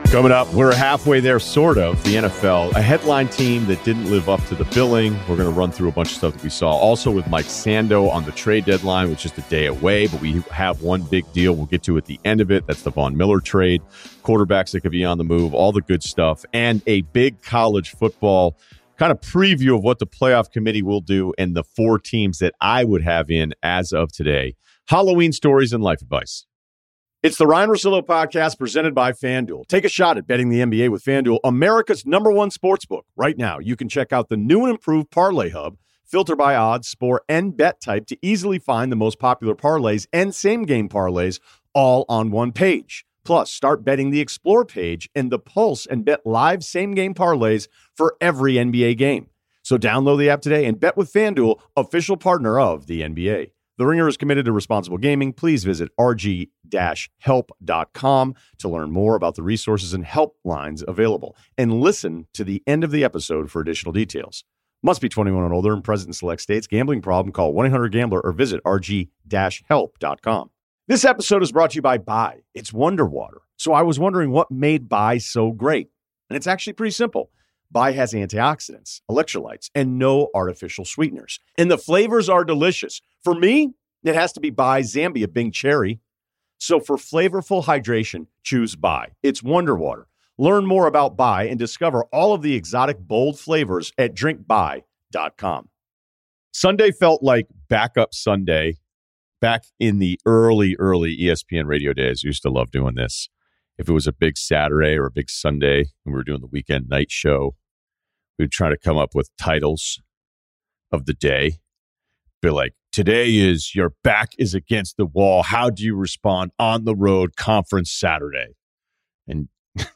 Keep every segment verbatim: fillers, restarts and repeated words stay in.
Coming up, we're halfway there, sort of, the N F L. A headline team that didn't live up to the billing. We're going to run through a bunch of stuff that we saw. Also with Mike Sando on the trade deadline, which is just a day away, but we have one big deal we'll get to at the end of it. That's the Von Miller trade. Quarterbacks that could be on the move, all the good stuff, and a big college football kind of preview of what the playoff committee will do and the four teams that I would have in as of today. Halloween stories and life advice. It's the Ryan Russillo podcast presented by FanDuel. Take a shot at betting the N B A with FanDuel, America's number one sportsbook. Right now, you can check out the new and improved Parlay Hub, filter by odds, sport, and bet type to easily find the most popular parlays and same-game parlays all on one page. Plus, start betting the Explore page and the Pulse and bet live same-game parlays for every N B A game. So download the app today and bet with FanDuel, official partner of the N B A. The Ringer is committed to responsible gaming. Please visit r g dash help dot com to learn more about the resources and helplines available. And listen to the end of the episode for additional details. Must be twenty-one and older and present in select states. Gambling problem? Call one eight hundred gambler or visit r g dash help dot com. This episode is brought to you by Bai. It's Wonder Water. So I was wondering what made Bai so great. And it's actually pretty simple. Bai has antioxidants, electrolytes, and no artificial sweeteners. And the flavors are delicious. For me, it has to be Bai Zambia Bing Cherry. So for flavorful hydration, choose Bai. It's Wonder Water. Learn more about Bai and discover all of the exotic, bold flavors at drink bai dot com. Sunday felt like backup Sunday back in the early, early E S P N radio days. I used to love doing this. If it was a big Saturday or a big Sunday and we were doing the weekend night show, we'd try to come up with titles of the day. Be like, today is your back is against the wall. How do you respond on the road conference Saturday? And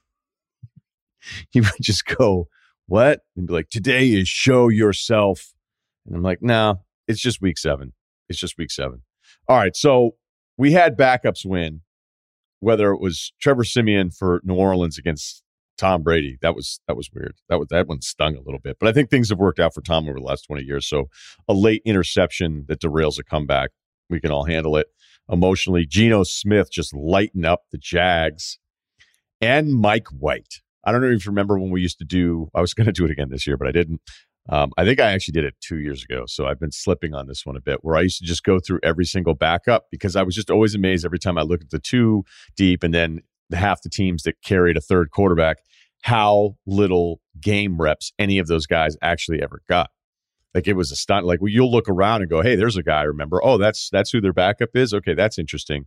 he would just go, what? And be like, today is show yourself. And I'm like, no, it's just week seven. It's just week seven. All right. So we had backups win. Whether it was Trevor Siemian for New Orleans against Tom Brady, that was that was weird. That was that one stung a little bit. But I think things have worked out for Tom over the last twenty years. So a late interception that derails a comeback, we can all handle it emotionally. Geno Smith just lighten up the Jags. And Mike White. I don't know if you remember when we used to do, I was going to do it again this year, but I didn't. Um, I think I actually did it two years ago, so I've been slipping on this one a bit, where I used to just go through every single backup because I was just always amazed every time I looked at the two deep and then the half the teams that carried a third quarterback, how little game reps any of those guys actually ever got. Like it was a stunt. Like well, you'll look around and go, hey, there's a guy I remember. Oh, that's that's who their backup is. Okay, that's interesting.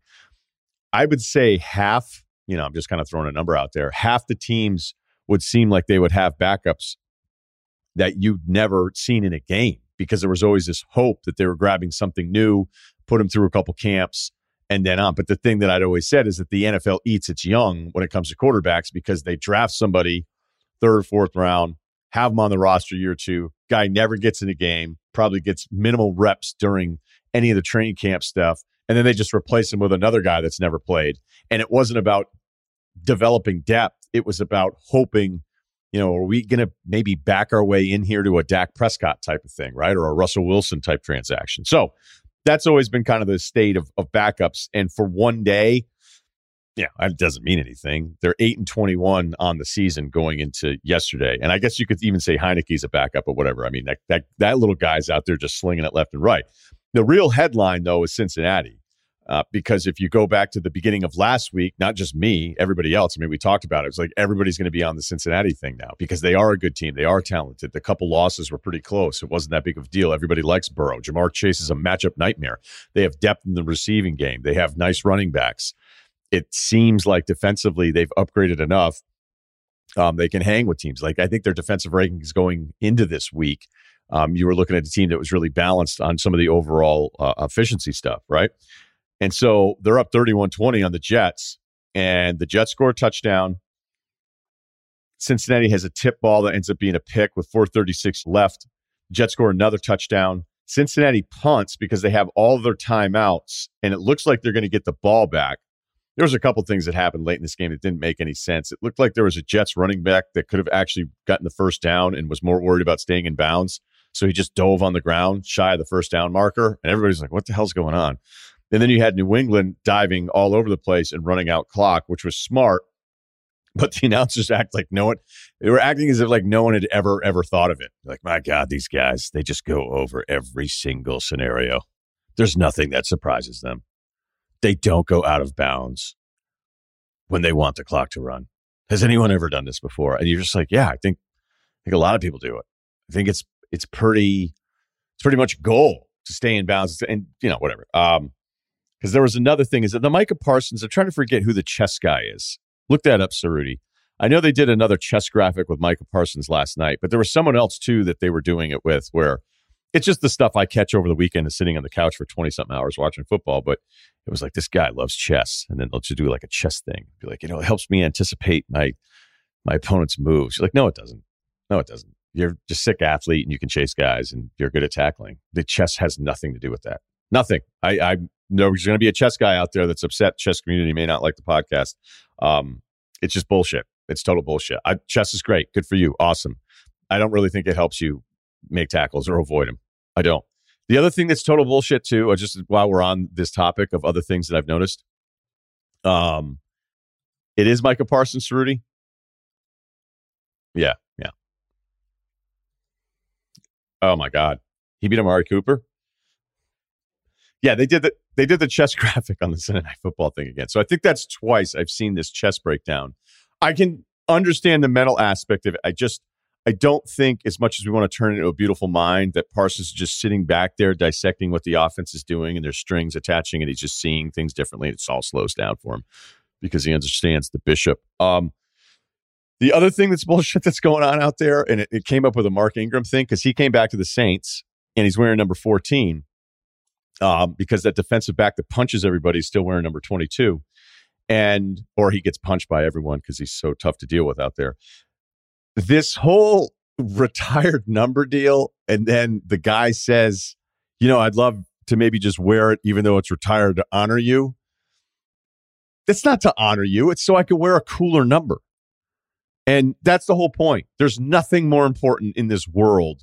I would say half, you know, I'm just kind of throwing a number out there. Half the teams would seem like they would have backups that you'd never seen in a game because there was always this hope that they were grabbing something new, put them through a couple camps, and then on. But the thing that I'd always said is that the N F L eats its young when it comes to quarterbacks because they draft somebody third, fourth round, have them on the roster year two, guy never gets in a game, probably gets minimal reps during any of the training camp stuff, and then they just replace him with another guy that's never played. And it wasn't about developing depth. It was about hoping, you know, are we going to maybe back our way in here to a Dak Prescott type of thing, right? Or a Russell Wilson type transaction. So that's always been kind of the state of, of backups. And for one day, yeah, it doesn't mean anything. They're eight and twenty-one on the season going into yesterday. And I guess you could even say Heineke's a backup or whatever. I mean, that, that, that little guy's out there just slinging it left and right. The real headline, though, is Cincinnati. Uh, because if you go back to the beginning of last week, not just me, everybody else, I mean, we talked about it. It's like everybody's going to be on the Cincinnati thing now because they are a good team. They are talented. The couple losses were pretty close. It wasn't that big of a deal. Everybody likes Burrow. Jamar Chase is a matchup nightmare. They have depth in the receiving game. They have nice running backs. It seems like defensively they've upgraded enough. Um, they can hang with teams. Like I think their defensive rankings going into this week, um, you were looking at a team that was really balanced on some of the overall uh, efficiency stuff, right? And so they're up thirty-one twenty on the Jets, and the Jets score a touchdown. Cincinnati has a tip ball that ends up being a pick with four thirty-six left. Jets score another touchdown. Cincinnati punts because they have all of their timeouts, and it looks like they're going to get the ball back. There was a couple things that happened late in this game that didn't make any sense. It looked like there was a Jets running back that could have actually gotten the first down and was more worried about staying in bounds. So he just dove on the ground shy of the first down marker, and everybody's like, what the hell's going on? And then you had New England diving all over the place and running out clock, which was smart But the announcers act like no one, they were acting as if like no one had ever, ever thought of it. Like, my God, these guys, they just go over every single scenario. There's nothing that surprises them. They don't go out of bounds when they want the clock to run. Has anyone ever done this before? And you're just like, yeah, I think, I think a lot of people do it. I think it's, it's pretty, it's pretty much a goal to stay in bounds and, you know, whatever. Um, because there was another thing is that the Micah Parsons, I'm trying to forget who the chess guy is. Look that up, Cerruti. I know they did another chess graphic with Micah Parsons last night, but there was someone else too that they were doing it with where it's just the stuff I catch over the weekend and sitting on the couch for twenty-something hours watching football. But it was like, this guy loves chess. And then they'll just do like a chess thing. Be like, you know, it helps me anticipate my my opponent's moves. You're like, no, it doesn't. No, it doesn't. You're just a sick athlete and you can chase guys and you're good at tackling. The chess has nothing to do with that. Nothing. I, I know there's going to be a chess guy out there that's upset. Chess community may not like the podcast. Um, it's just bullshit. It's total bullshit. I, chess is great. Good for you. Awesome. I don't really think it helps you make tackles or avoid them. I don't. The other thing that's total bullshit too, or just while we're on this topic of other things that I've noticed, um, it is Micah Parsons, Cerruti. Yeah, yeah. Oh my God, he beat Amari Cooper. Yeah, they did the they did the chess graphic on the Sunday Night Football thing again. So I think that's twice I've seen this chess breakdown. I can understand the mental aspect of it. I just I don't think, as much as we want to turn it into a beautiful mind, that Parsons is just sitting back there dissecting what the offense is doing and there's strings attaching and he's just seeing things differently. It all slows down for him because he understands the bishop. Um, the other thing that's bullshit that's going on out there, and it, it came up with a Mark Ingram thing because he came back to the Saints and he's wearing number fourteen. Um, because that defensive back that punches everybody is still wearing number twenty-two, and or he gets punched by everyone because he's so tough to deal with out there. This whole retired number deal, and then the guy says, you know, I'd love to maybe just wear it even though it's retired to honor you. It's not to honor you. It's so I could wear a cooler number. And that's the whole point. There's nothing more important in this world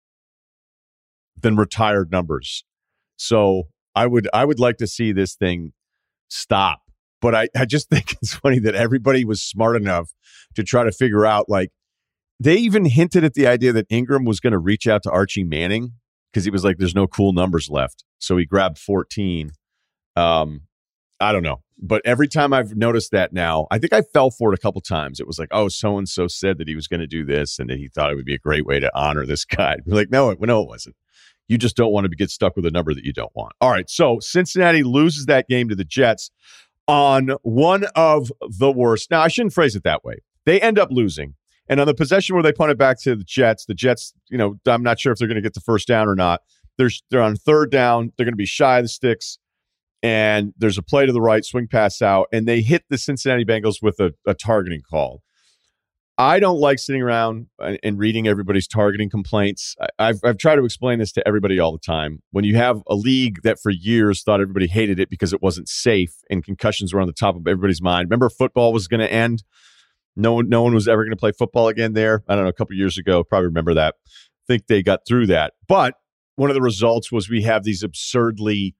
than retired numbers. So I would I would like to see this thing stop. But I, I just think it's funny that everybody was smart enough to try to figure out, like, they even hinted at the idea that Ingram was going to reach out to Archie Manning because he was like, there's no cool numbers left. So he grabbed fourteen. Um, I don't know. But every time I've noticed that now, I think I fell for it a couple times. It was like, oh, so-and-so said that he was going to do this and that he thought it would be a great way to honor this guy. We're like, no, it, no, it wasn't. You just don't want to get stuck with a number that you don't want. All right, so Cincinnati loses that game to the Jets on one of the worst. Now, I shouldn't phrase it that way. They end up losing. And on the possession where they punt it back to the Jets, the Jets, you know, I'm not sure if they're going to get the first down or not. They're, they're on third down. They're going to be shy of the sticks. And there's a play to the right, swing pass out, and they hit the Cincinnati Bengals with a, a targeting call. I don't like sitting around and reading everybody's targeting complaints. I've I've tried to explain this to everybody all the time. When you have a league that for years thought everybody hated it because it wasn't safe and concussions were on the top of everybody's mind. Remember, football was going to end. No one, no one was ever going to play football again there. I don't know, a couple years ago, probably remember that. I think they got through that. But one of the results was we have these absurdly,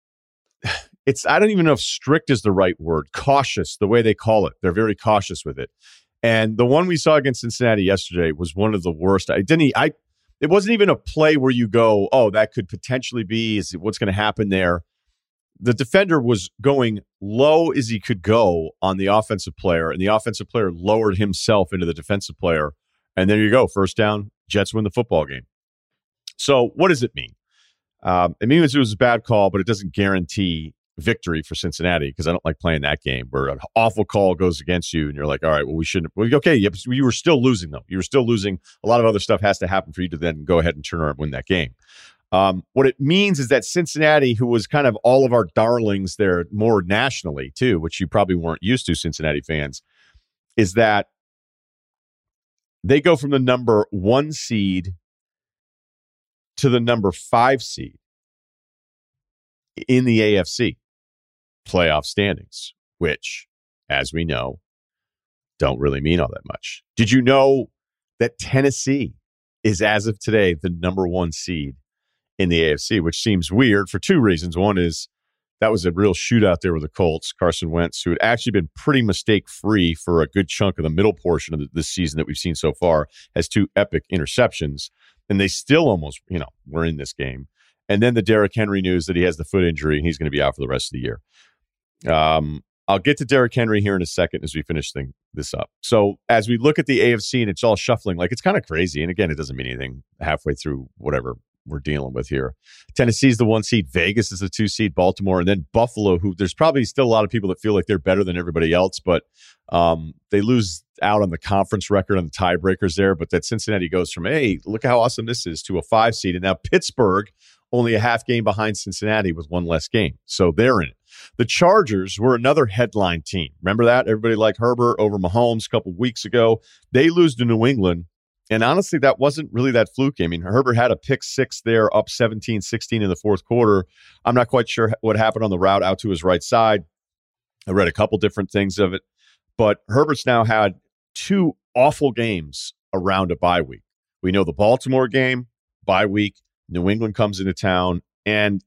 it's, I don't even know if strict is the right word, cautious, the way they call it. They're very cautious with it. And the one we saw against Cincinnati yesterday was one of the worst. I didn't, I, it wasn't even a play where you go, oh, that could potentially be, is what's going to happen there. The defender was going low as he could go on the offensive player, and the offensive player lowered himself into the defensive player. And there you go. First down, Jets win the football game. So what does it mean? Um, it means it was a bad call, but it doesn't guarantee victory for Cincinnati, because I don't like playing that game where an awful call goes against you and you're like, all right, well, we shouldn't. Well, okay, yep, you were still losing, though. You were still losing. A lot of other stuff has to happen for you to then go ahead and turn around and win that game. Um, what it means is that Cincinnati, who was kind of all of our darlings there more nationally, too, which you probably weren't used to, Cincinnati fans, is that they go from the number one seed to the number five seed in the A F C playoff standings, which, as we know, don't really mean all that much. Did you know that Tennessee is, as of today, the number one seed in the A F C, which seems weird for two reasons. One is that was a real shootout there with the Colts. Carson Wentz, who had actually been pretty mistake-free for a good chunk of the middle portion of the, this season that we've seen so far, has two epic interceptions, and they still almost, you know, were in this game. And then the Derrick Henry news that he has the foot injury and he's going to be out for the rest of the year. Um, I'll get to Derrick Henry here in a second as we finish thing, this up. So as we look at the A F C and it's all shuffling, like it's kind of crazy. And again, it doesn't mean anything halfway through whatever we're dealing with here. Tennessee's the one seed. Vegas is the two seed. Baltimore, and then Buffalo, who there's probably still a lot of people that feel like they're better than everybody else, but um, they lose out on the conference record on the tiebreakers there. But that Cincinnati goes from, hey, look how awesome this is, to a five seed. And now Pittsburgh, only a half game behind Cincinnati with one less game. So they're in it. The Chargers were another headline team. Remember that? Everybody liked Herbert over Mahomes a couple of weeks ago. They lose to New England. And honestly, that wasn't really that fluky. I mean, Herbert had a pick six there, up seventeen sixteen in the fourth quarter. I'm not quite sure what happened on the route out to his right side. I read a couple different things of it. But Herbert's now had two awful games around a bye week. We know the Baltimore game, bye week. New England comes into town. And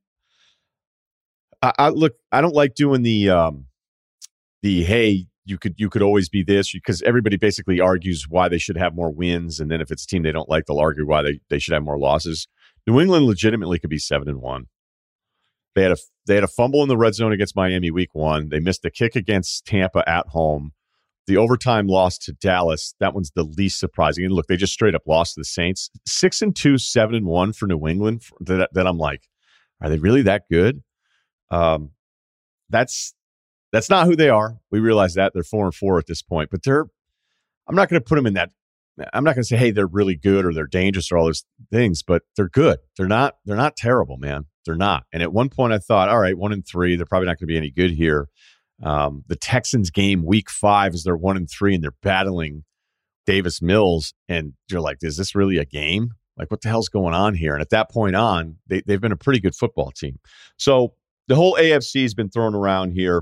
I, I look, I don't like doing the, um, the hey, you could you could always be this, because everybody basically argues why they should have more wins, and then if it's a team they don't like, they'll argue why they, they should have more losses. New England legitimately could be seven and one. They had a they had a fumble in the red zone against Miami week one. They missed a kick against Tampa at home. The overtime loss to Dallas, that one's the least surprising. And look, they just straight up lost to the Saints. Six and two, seven and one for New England. That, that I'm like, are they really that good? Um, that's. That's not who they are. We realize that. They're four and four at this point, but they're, I'm not going to put them in that. I'm not going to say, hey, they're really good or they're dangerous or all those things, but they're good. They're not, they're not terrible, man. They're not. And at one point I thought, all right, one and three, they're probably not going to be any good here. Um, the Texans game week five is they're one and three and they're battling Davis Mills. And you're like, is this really a game? Like, what the hell's going on here? And at that point on, they, they've been a pretty good football team. So the whole A F C has been thrown around here.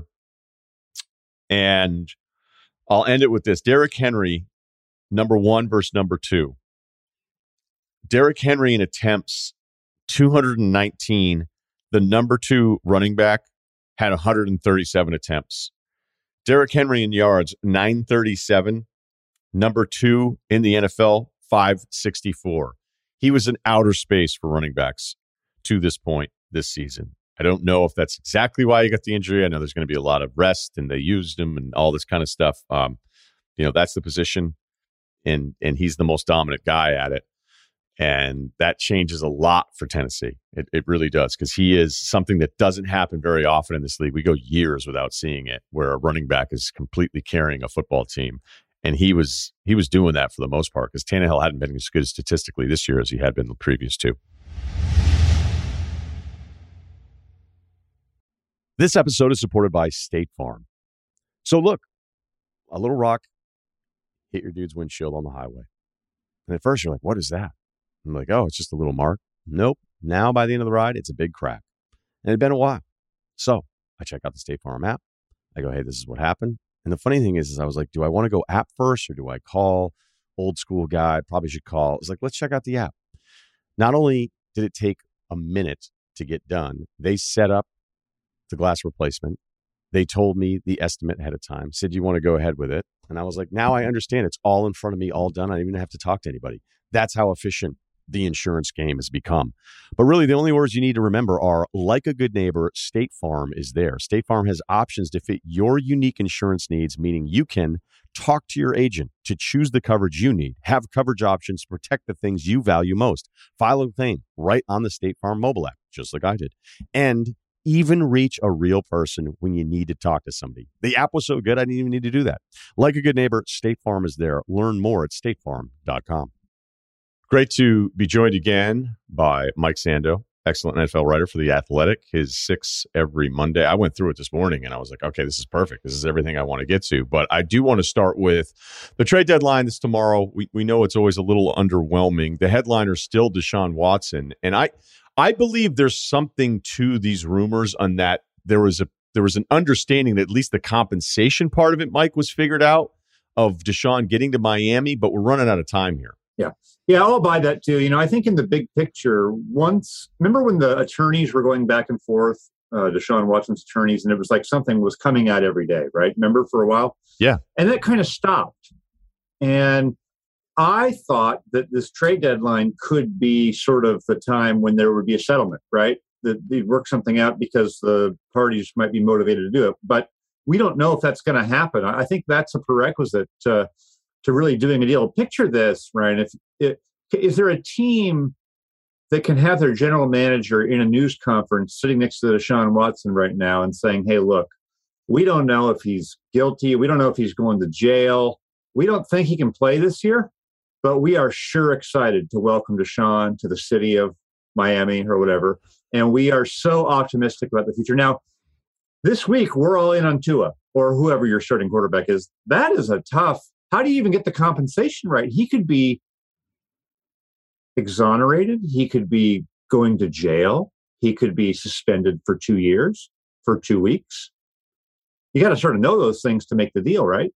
And I'll end it with this. Derrick Henry, number one versus number two. Derrick Henry in attempts, two hundred nineteen. The number two running back had one hundred thirty-seven attempts. Derrick Henry in yards, nine thirty-seven. Number two in the N F L, five sixty-four. He was in outer space for running backs to this point this season. I don't know if that's exactly why he got the injury. I know there's going to be a lot of rest and they used him and all this kind of stuff. Um, you know, that's the position, and and he's the most dominant guy at it. And that changes a lot for Tennessee. It, it really does, because he is something that doesn't happen very often in this league. We go years without seeing it, where a running back is completely carrying a football team. And he was he was doing that for the most part, because Tannehill hadn't been as good statistically this year as he had been the previous two. This episode is supported by State Farm. So look, a little rock hit your dude's windshield on the highway. And at first you're like, what is that? I'm like, oh, it's just a little mark. Nope. Now by the end of the ride, it's a big crack. And it had been a while. So I check out the State Farm app. I go, hey, this is what happened. And the funny thing is, is I was like, do I want to go app first or do I call? Old school guy, probably should call. It's like, let's check out the app. Not only did it take a minute to get done, they set up the glass replacement. They told me the estimate ahead of time, said, you want to go ahead with it? And I was like, now I understand. It's all in front of me, all done. I don't even have to talk to anybody. That's how efficient the insurance game has become. But really, the only words you need to remember are, like a good neighbor, State Farm is there. State Farm has options to fit your unique insurance needs, meaning you can talk to your agent to choose the coverage you need, have coverage options to protect the things you value most, file a claim right on the State Farm mobile app, just like I did, and even reach a real person when you need to talk to somebody. The app was so good, I didn't even need to do that. Like a good neighbor, State Farm is there. Learn more at state farm dot com. Great to be joined again by Mike Sando, excellent N F L writer for The Athletic. His six every Monday. I went through it this morning and I was like, okay, this is perfect. This is everything I want to get to. But I do want to start with the trade deadline this tomorrow. We we know it's always a little underwhelming. The headliner is still Deshaun Watson. And I I believe there's something to these rumors on that there was a there was an understanding that at least the compensation part of it, Mike, was figured out of Deshaun getting to Miami, but we're running out of time here. Yeah. Yeah, I'll buy that too. You know, I think in the big picture, once, remember when the attorneys were going back and forth uh, Deshaun Watson's attorneys, and it was like something was coming out every day, right? Remember for a while? Yeah. And that kind of stopped. And I thought that this trade deadline could be sort of the time when there would be a settlement, right? That they'd work something out because the parties might be motivated to do it. But we don't know if that's going to happen. I think that's a prerequisite to, to really doing a deal. Picture this, Ryan. If it, is there a team that can have their general manager in a news conference sitting next to Deshaun Watson right now and saying, hey, look, we don't know if he's guilty. We don't know if he's going to jail. We don't think he can play this year, but we are sure excited to welcome Deshaun to the city of Miami or whatever. And we are so optimistic about the future. Now, this week, we're all in on Tua or whoever your starting quarterback is. That is a tough, how do you even get the compensation right? He could be exonerated. He could be going to jail. He could be suspended for two years, for two weeks. You got to sort of know those things to make the deal, right?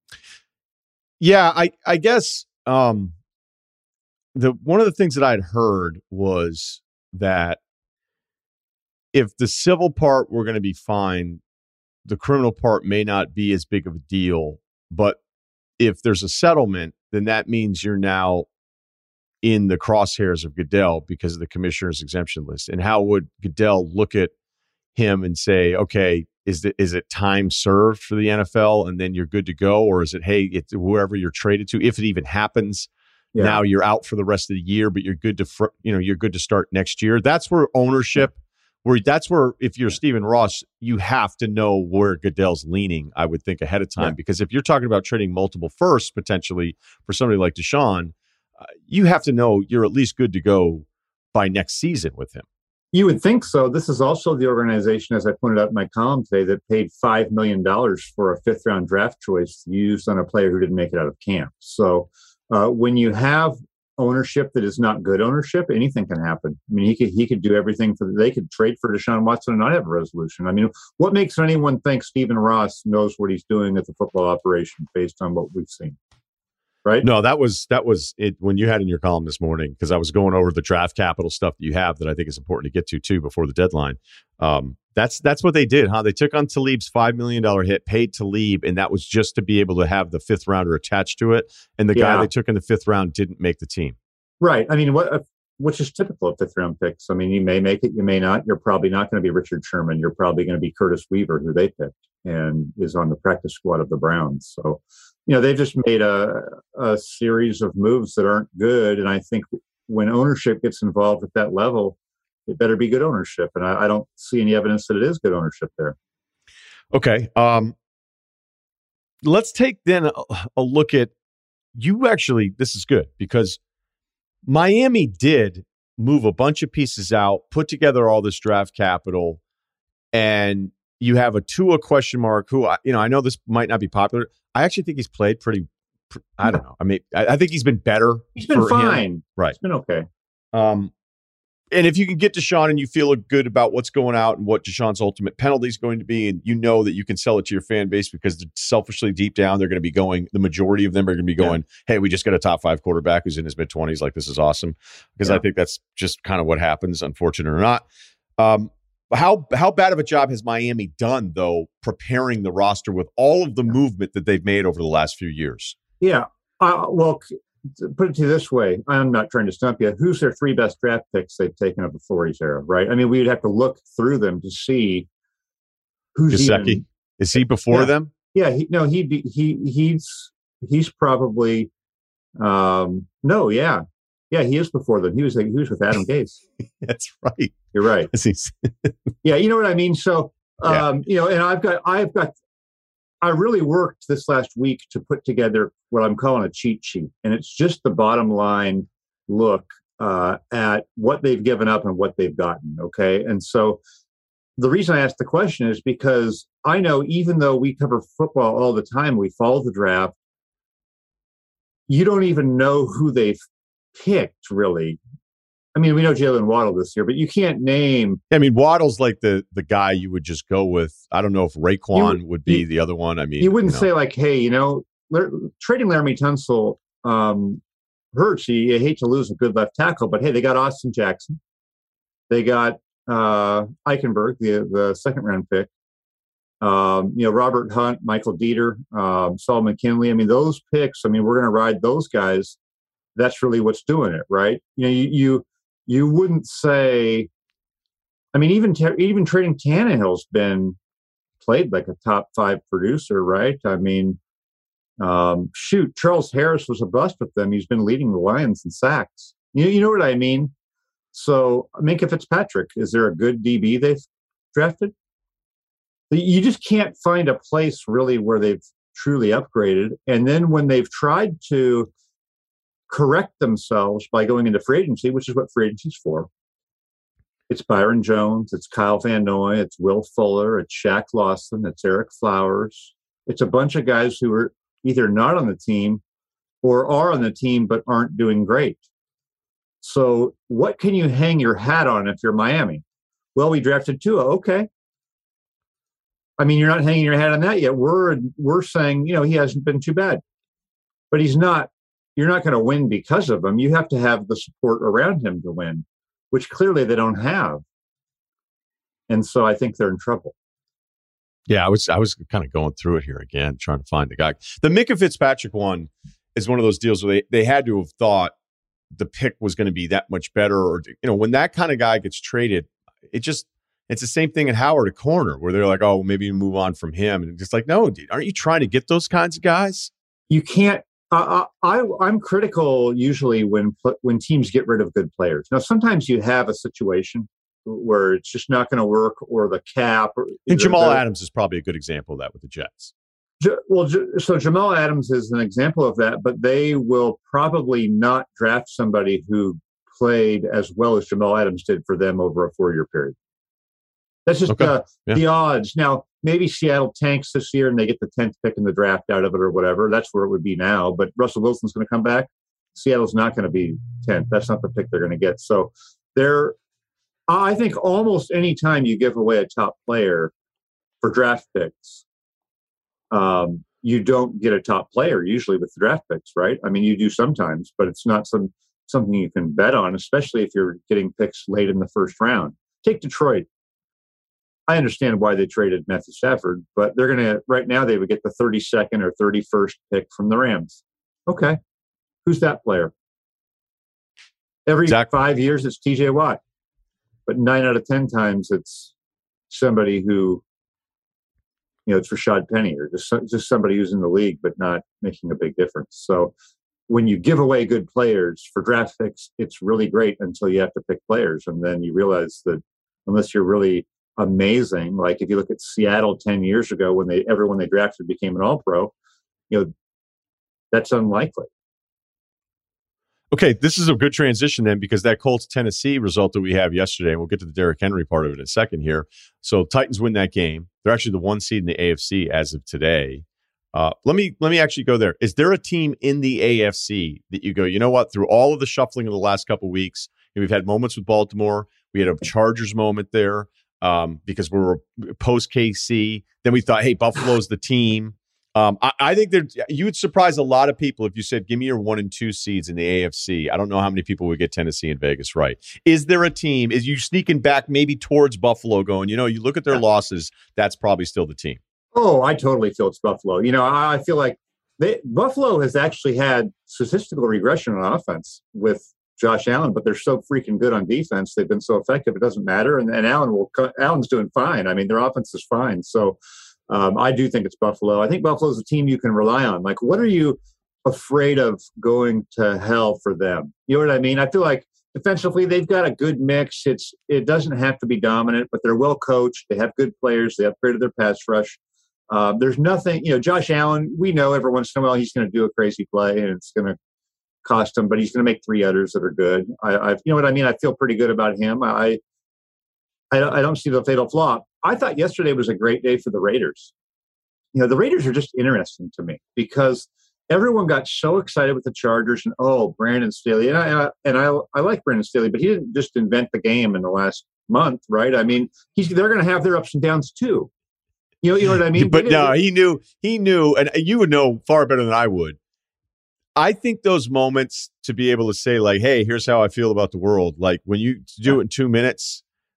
Yeah, I, I guess um, the one of the things that I'd heard was that if the civil part were going to be fine, the criminal part may not be as big of a deal. But if there's a settlement, then that means you're now in the crosshairs of Goodell because of the commissioner's exemption list. And how would Goodell look at him and say, okay, is it, is it time served for the N F L and then you're good to go? Or is it, hey, it's whoever you're traded to, if it even happens, yeah. Now you're out for the rest of the year, but you're good to, fr- you know, you're good to start next year. That's where ownership, where that's where, if you're Stephen Ross, you have to know where Goodell's leaning, I would think, ahead of time. Yeah. Because if you're talking about trading multiple firsts potentially for somebody like Deshaun, uh, you have to know you're at least good to go by next season with him. You would think so. This is also the organization, as I pointed out in my column today, that paid five million dollars for a fifth round draft choice used on a player who didn't make it out of camp. So uh, when you have ownership that is not good ownership, anything can happen. I mean, he could he could do everything for, they could trade for Deshaun Watson and not have a resolution. I mean, what makes anyone think Stephen Ross knows what he's doing at the football operation based on what we've seen? Right? No, that was that was it when you had in your column this morning, because I was going over the draft capital stuff that you have that I think is important to get to too before the deadline. Um, that's that's what they did, huh? They took on Talib's five million dollars hit, paid Talib, and that was just to be able to have the fifth rounder attached to it. And the yeah. guy they took in the fifth round didn't make the team. Right. I mean, what which is typical of fifth round picks. I mean, you may make it, you may not. You're probably not going to be Richard Sherman. You're probably going to be Curtis Weaver, who they picked and is on the practice squad of the Browns. So, you know, they've just made a, a series of moves that aren't good. And I think when ownership gets involved at that level, it better be good ownership. And I, I don't see any evidence that it is good ownership there. Okay. Um, let's take then a, a look at, you actually, this is good because Miami did move a bunch of pieces out, put together all this draft capital, and you have a Tua question mark who, you know, I know this might not be popular. I actually think he's played pretty, I don't know. I mean, I, I think he's been better. He's been fine. Him. Right. He's been okay. Um, and if you can get Deshaun and you feel good about what's going out and what Deshaun's ultimate penalty is going to be, and you know that you can sell it to your fan base because selfishly deep down, they're going to be going, the majority of them are going to be going, yeah. hey, we just got a top five quarterback who's in his mid twenties. Like, this is awesome. Because yeah. I think that's just kind of what happens, unfortunate or not. Um, How how bad of a job has Miami done, though, preparing the roster with all of the movement that they've made over the last few years? Yeah. Uh, well, put it to you this way. I'm not trying to stump you. Who's their three best draft picks they've taken of the Flores era, right? I mean, we would have to look through them to see who's Gesicki. even... Is he before yeah. them? Yeah. He, no, he, he, he's, he's probably... Um, no, yeah. Yeah, he is before them. He was like, he was with Adam Gase. That's right. You're right. Yeah, you know what I mean? So, um, yeah. you know, and I've got, I've got, I really worked this last week to put together what I'm calling a cheat sheet. And it's just the bottom line look uh, at what they've given up and what they've gotten. Okay. And so the reason I asked the question is because I know even though we cover football all the time, we follow the draft, you don't even know who they've picked, really. I mean, we know Jalen Waddle this year, but you can't name. I mean, Waddle's like the the guy you would just go with. I don't know if Raekwon you, would be you, the other one. I mean, you wouldn't you know. say like, hey, you know, trading Laramie Tunsil um, hurts. You, you hate to lose a good left tackle, but hey, they got Austin Jackson. They got uh, Eichenberg, the the second round pick. Um, you know, Robert Hunt, Michael Dieter, um, Saul McKinley. I mean, those picks. I mean, we're going to ride those guys. That's really what's doing it, right? You know, you you, you wouldn't say. I mean, even even trading Tannehill's been played like a top five producer, right? I mean, um, shoot, Charles Harris was a bust with them. He's been leading the Lions in sacks. You you know what I mean? So, Minkah Fitzpatrick, is there a good D B they've drafted? You just can't find a place really where they've truly upgraded. And then when they've tried to correct themselves by going into free agency, which is what free agency's for, it's Byron Jones, it's Kyle Van Noy, it's Will Fuller, it's Shaq Lawson, it's Eric Flowers. It's a bunch of guys who are either not on the team or are on the team but aren't doing great. So what can you hang your hat on if you're Miami? Well, we drafted Tua. Okay. I mean, you're not hanging your hat on that yet. We're we're saying, you know, he hasn't been too bad. But he's not, you're not going to win because of him. You have to have the support around him to win, which clearly they don't have. And so I think they're in trouble. Yeah, I was I was kind of going through it here again, trying to find the guy. The Minkah Fitzpatrick one is one of those deals where they, they had to have thought the pick was going to be that much better. Or, you know, when that kind of guy gets traded, it just, it's the same thing at Howard, a corner, where they're like, oh, maybe you move on from him. And it's just like, no, dude, aren't you trying to get those kinds of guys? You can't. Uh, I, I'm critical usually when when teams get rid of good players. Now, sometimes you have a situation where it's just not going to work, or the cap. Or and Jamal Adams is probably a good example of that with the Jets. Well, so Jamal Adams is an example of that, but they will probably not draft somebody who played as well as Jamal Adams did for them over a four-year period. That's just okay. uh, yeah. the odds. Now, maybe Seattle tanks this year and they get the tenth pick in the draft out of it or whatever. That's where it would be now. But Russell Wilson's going to come back. Seattle's not going to be tenth. That's not the pick they're going to get. So they're, I think almost any time you give away a top player for draft picks, um, you don't get a top player usually with the draft picks, right? I mean, you do sometimes, but it's not some something you can bet on, especially if you're getting picks late in the first round. Take Detroit. I understand why they traded Matthew Stafford, but they're going to, right now, they would get the thirty-second or thirty-first pick from the Rams. Okay. Who's that player? Every exactly. five years, it's T J Watt. But nine out of ten times, it's somebody who, you know, it's Rashad Penny, or just, just somebody who's in the league but not making a big difference. So when you give away good players for draft picks, it's really great until you have to pick players. And then you realize that unless you're really amazing, like if you look at Seattle ten years ago when they everyone they drafted became an all-pro, you know, that's unlikely. Okay, this is a good transition then, because that Colts-Tennessee result that we have yesterday, and we'll get to the Derrick Henry part of it in a second here. So Titans win that game. They're actually the one seed in the A F C as of today. Uh, let me let me actually go there. Is there a team in the A F C that you go, you know what, through all of the shuffling of the last couple of weeks, and we've had moments with Baltimore, we had a Chargers moment there, um, because we were post-K C. Then we thought, hey, Buffalo's the team. Um, I, I think that you would surprise a lot of people if you said, give me your one and two seeds in the A F C. I don't know how many people would get Tennessee and Vegas right. Is there a team? Is you sneaking back maybe towards Buffalo going, you know, you look at their yeah. losses, that's probably still the team. Oh, I totally feel it's Buffalo. You know, I, I feel like they, Buffalo has actually had statistical regression on offense with Josh Allen, but they're so freaking good on defense. They've been so effective. It doesn't matter. And, and Allen will, Allen's doing fine. I mean, their offense is fine. So um, I do think it's Buffalo. I think Buffalo's a team you can rely on. Like, what are you afraid of going to hell for them? You know what I mean? I feel like defensively, they've got a good mix. It's, it doesn't have to be dominant, but they're well coached. They have good players. They upgraded their pass rush. Uh, there's nothing, you know, Josh Allen, we know every once in a while he's going to do a crazy play and it's going to cost him, but he's going to make three others that are good. I, I, you know what I mean? I feel pretty good about him. I, I, I don't see the fatal flaw. I thought yesterday was a great day for the Raiders. You know, the Raiders are just interesting to me because everyone got so excited with the Chargers and, oh, Brandon Staley. And I, and I, I like Brandon Staley, but he didn't just invent the game in the last month, right? I mean, he's, they're going to have their ups and downs too. You know, you know what I mean? But no, he knew, he knew, and you would know far better than I would. I think those moments to be able to say like, hey, here's how I feel about the world. Like when you do it in two minutes,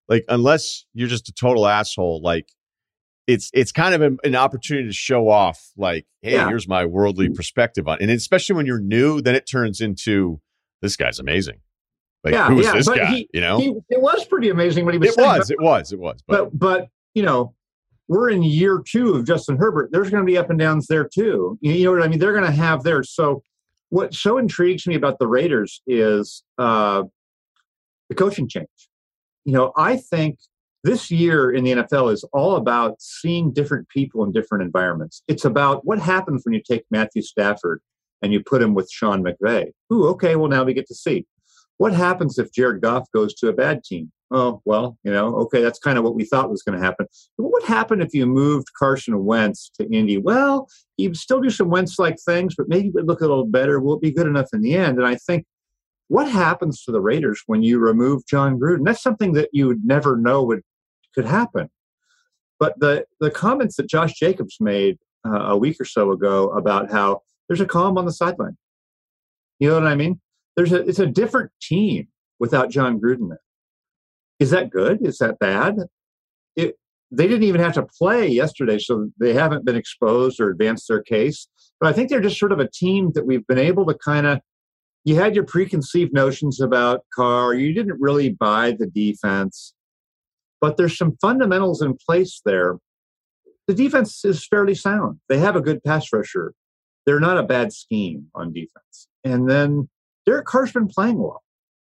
like unless you're just a total asshole, like it's it's kind of an, an opportunity to show off, like, hey, Yeah. here's my worldly perspective on it. And especially when you're new, then it turns into this guy's amazing. Like, Yeah, who is yeah, this but guy? he- you know, He, it was pretty amazing what he was it saying. was, but- it was, it was. But, But but you know, we're in year two of Justin Herbert. There's going to be up and downs there too. You you know what I mean? They're going to have theirs. So what so intrigues me about the Raiders is uh, the coaching change. You know, I think this year in the N F L is all about seeing different people in different environments. It's about what happens when you take Matthew Stafford and you put him with Sean McVay. Ooh, okay, well, now we get to see. What happens if Jared Goff goes to a bad team? Oh, well, you know, okay, that's kind of what we thought was going to happen. But what would happen if you moved Carson Wentz to Indy? Well, he'd still do some Wentz-like things, but maybe it would look a little better. Will it be good enough in the end? And I think what happens to the Raiders when you remove John Gruden? That's something that you would never know would could happen. But the, the comments that Josh Jacobs made uh, a week or so ago about how there's a calm on the sideline. You know what I mean? There's a, it's a different team without John Gruden there. Is that good? Is that bad? It, they didn't even have to play yesterday, so they haven't been exposed or advanced their case. But I think they're just sort of a team that we've been able to kind of, you had your preconceived notions about Carr. You didn't really buy the defense. But there's some fundamentals in place there. The defense is fairly sound. They have a good pass rusher. They're not a bad scheme on defense. And then Derek Carr's been playing well.